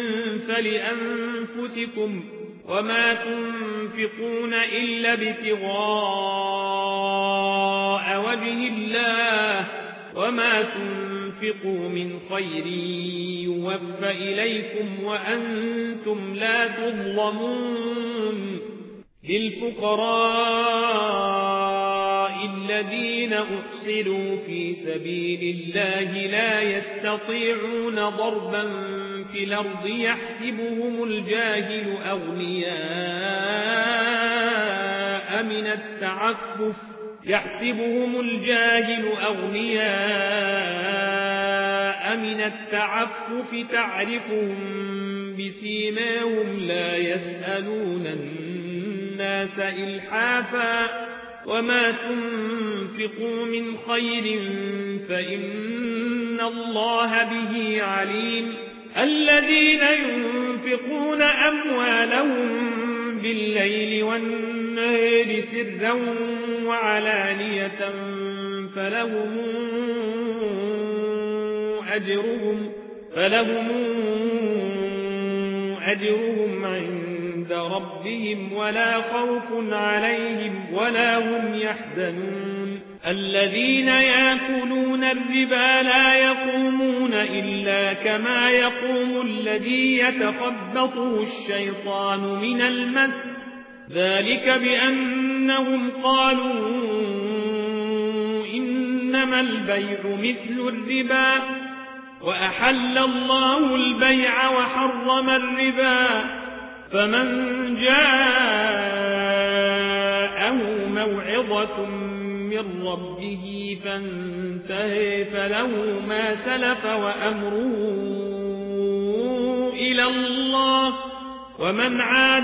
Speaker 1: فلأنفسكم وما تنفقون إلا ابتغاء وجه الله وما تنفقوا من خير يوفى إليكم وأنتم لا تظلمون. للفقراء الذين أحصروا في سبيل الله لا يستطيعون ضربا في الأرض يحسبهم الجاهل أغنياء من التعفف تعرفهم بسيماهم لا يسألون الناس إلحافا وما تنفقوا من خير فإن الله به عليم. الذين ينفقون أموالهم بالليل والنهار سرا وعلانية فلهم أجرهم عند ربهم ولا خوف عليهم ولا هم يحزنون. الذين يأكلون الربا لا يقومون إلا كما يقوم الذي يتخبطه الشيطان من المس ذلك بأنهم قالوا إنما البيع مثل الربا وأحل الله البيع وحرم الربا فمن جاءه موعظة من ربه فانتهى فله ما سلف وأمره إلى الله ومن عاد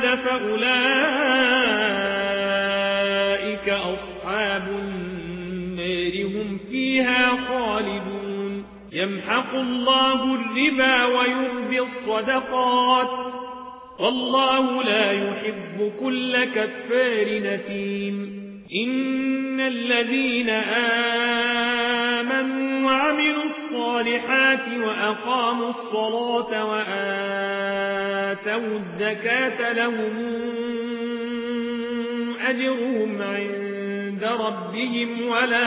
Speaker 1: فأولئك أصحاب النار هم فيها خالدون. يمحق الله الربا ويربي الصدقات والله لا يحب كل كفار نثيم. إن الذين آمنوا وعملوا الصالحات وأقاموا الصلاة وآتوا الزكاة لهم أجرهم عند ربهم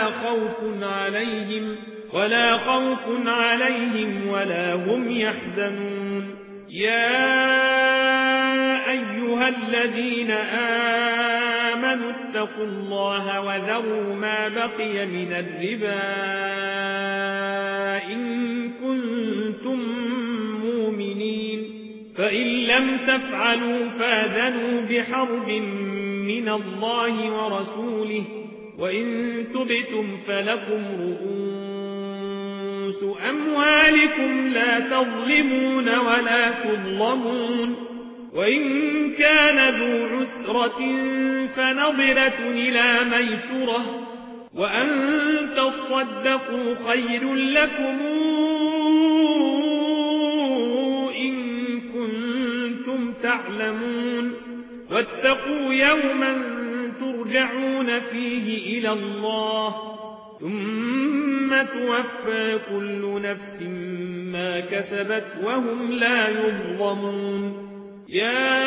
Speaker 1: ولا خوف عليهم ولا هم يحزنون. يا أيها الذين آمنوا اتقوا الله وذروا ما بقي من الربا إن كنتم مؤمنين فإن لم تفعلوا فآذنوا بحرب من الله ورسوله وإن تبتم فلكم رؤوس أموالكم لا تظلمون ولا تظلمون. وإن كان ذو عسرة فنظرة إلى ميسرة وأن تصدقوا خير لكم إن كنتم تعلمون. واتقوا يوما ترجعون فيه إلى الله ثم توفى كل نفس ما كسبت وهم لا يظلمون. يا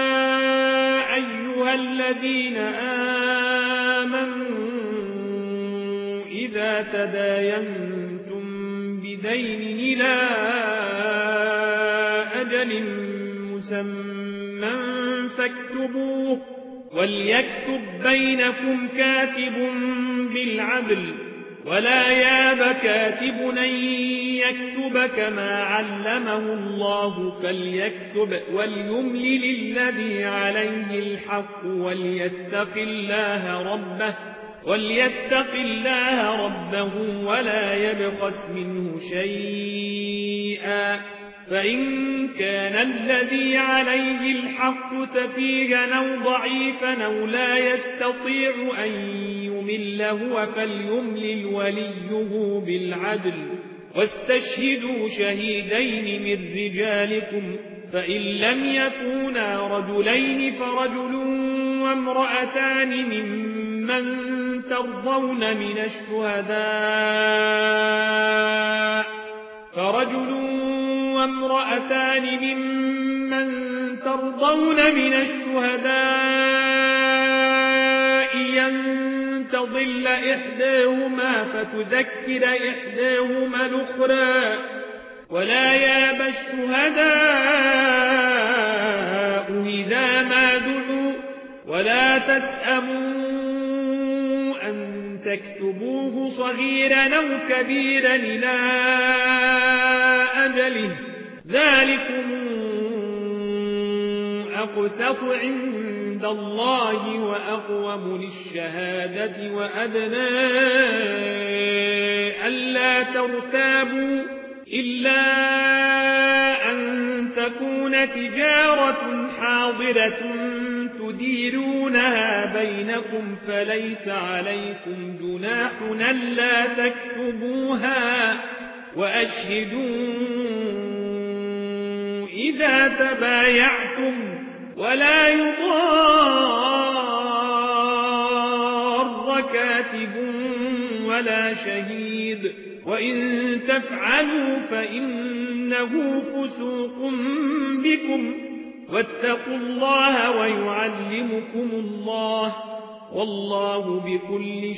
Speaker 1: أيها الذين آمنوا إذا تداينتم بدين إلى أجل مسمى فاكتبوه وليكتب بينكم كاتب بالعدل ولا ياب كاتب أن يكتب كما علمه الله فليكتب وليملل الذي عليه الحق وليتق الله ربه وليتق الله ربه ولا يبخس منه شيئا فإن كان الذي عليه الحق سفيها أو ضعيفا أو لا يستطيع أن يمل هو فليملل وليه بالعدل واستشهدوا شهيدين من رجالكم فإن لم يكونا رجلين فرجل وامرأتان ممن ترضون من الشهداء أن تضل إحداهما فتذكر إحداهما الأخرى ولا يأبى الشهداء إذا ما دعوا ولا تسأموا أن تكتبوه صغيرا أو كبيرا إلى أجله ذلكم أقسط عند الله وأقوم للشهادة وأدنى ألا ترتابوا إلا أن تكون تجارة حاضرة تديرونها بينكم فليس عليكم جناح ألا تكتبوها وأشهدوا إذا تبايعتم ولا يضار كاتب ولا شهيد وإن تفعلوا فإنه فسوق بكم واتقوا الله ويعلمكم الله والله بكل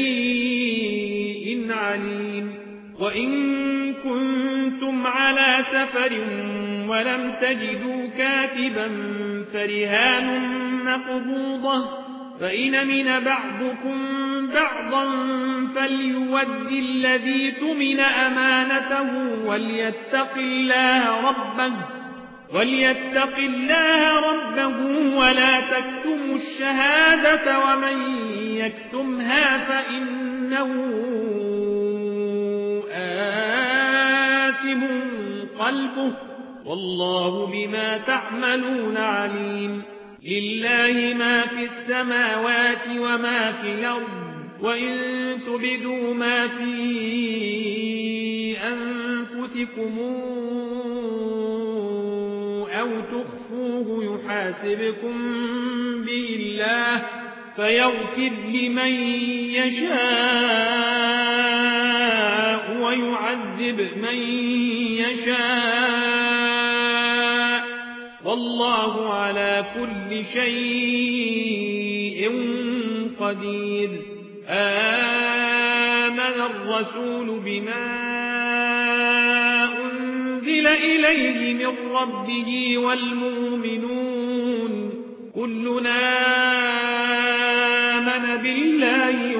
Speaker 1: شيء عليم وإن كنتم على سفر ولم تجدوا كاتبا فرهان مقبوضة فإن من بعضكم بعضا فليود الذي تمن أمانته وليتق الله ربه ولا تكتموا الشهادة ومن يكتمها فإنه آثم قلبه والله بما تعملون عليم لله ما في السماوات وما في الأرض وإن تبدوا ما في أنفسكم أو تخفوه يحاسبكم به الله فيغفر لمن يشاء ويعذب من يشاء والله على كل شيء قدير آمن الرسول بما أنزل إليه من ربه والمؤمنون كلنا آمن بالله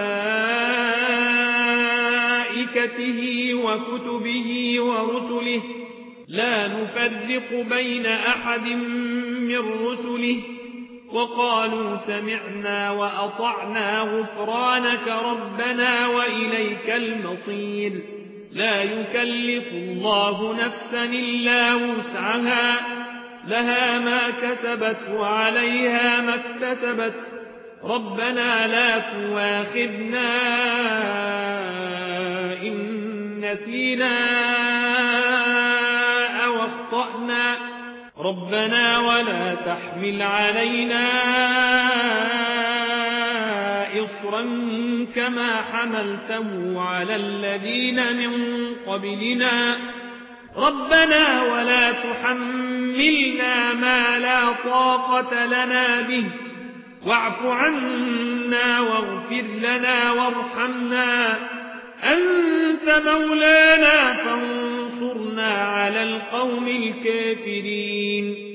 Speaker 1: وملائكته وكتبه ورسله لا نفرق بين أحد من رسله وقالوا سمعنا وأطعنا غفرانك ربنا وإليك المصير لا يكلف الله نفسا إلا وسعها لها ما كسبت وعليها ما اكتسبت ربنا لا تواخذنا إن نسينا أو أخطأنا ربنا ولا تحمل علينا إصرا كما حملته على الذين من قبلنا ربنا ولا تحملنا ما لا طاقة لنا به واعف عنا واغفر لنا وارحمنا أنت مولانا فانصرنا على القوم الكافرين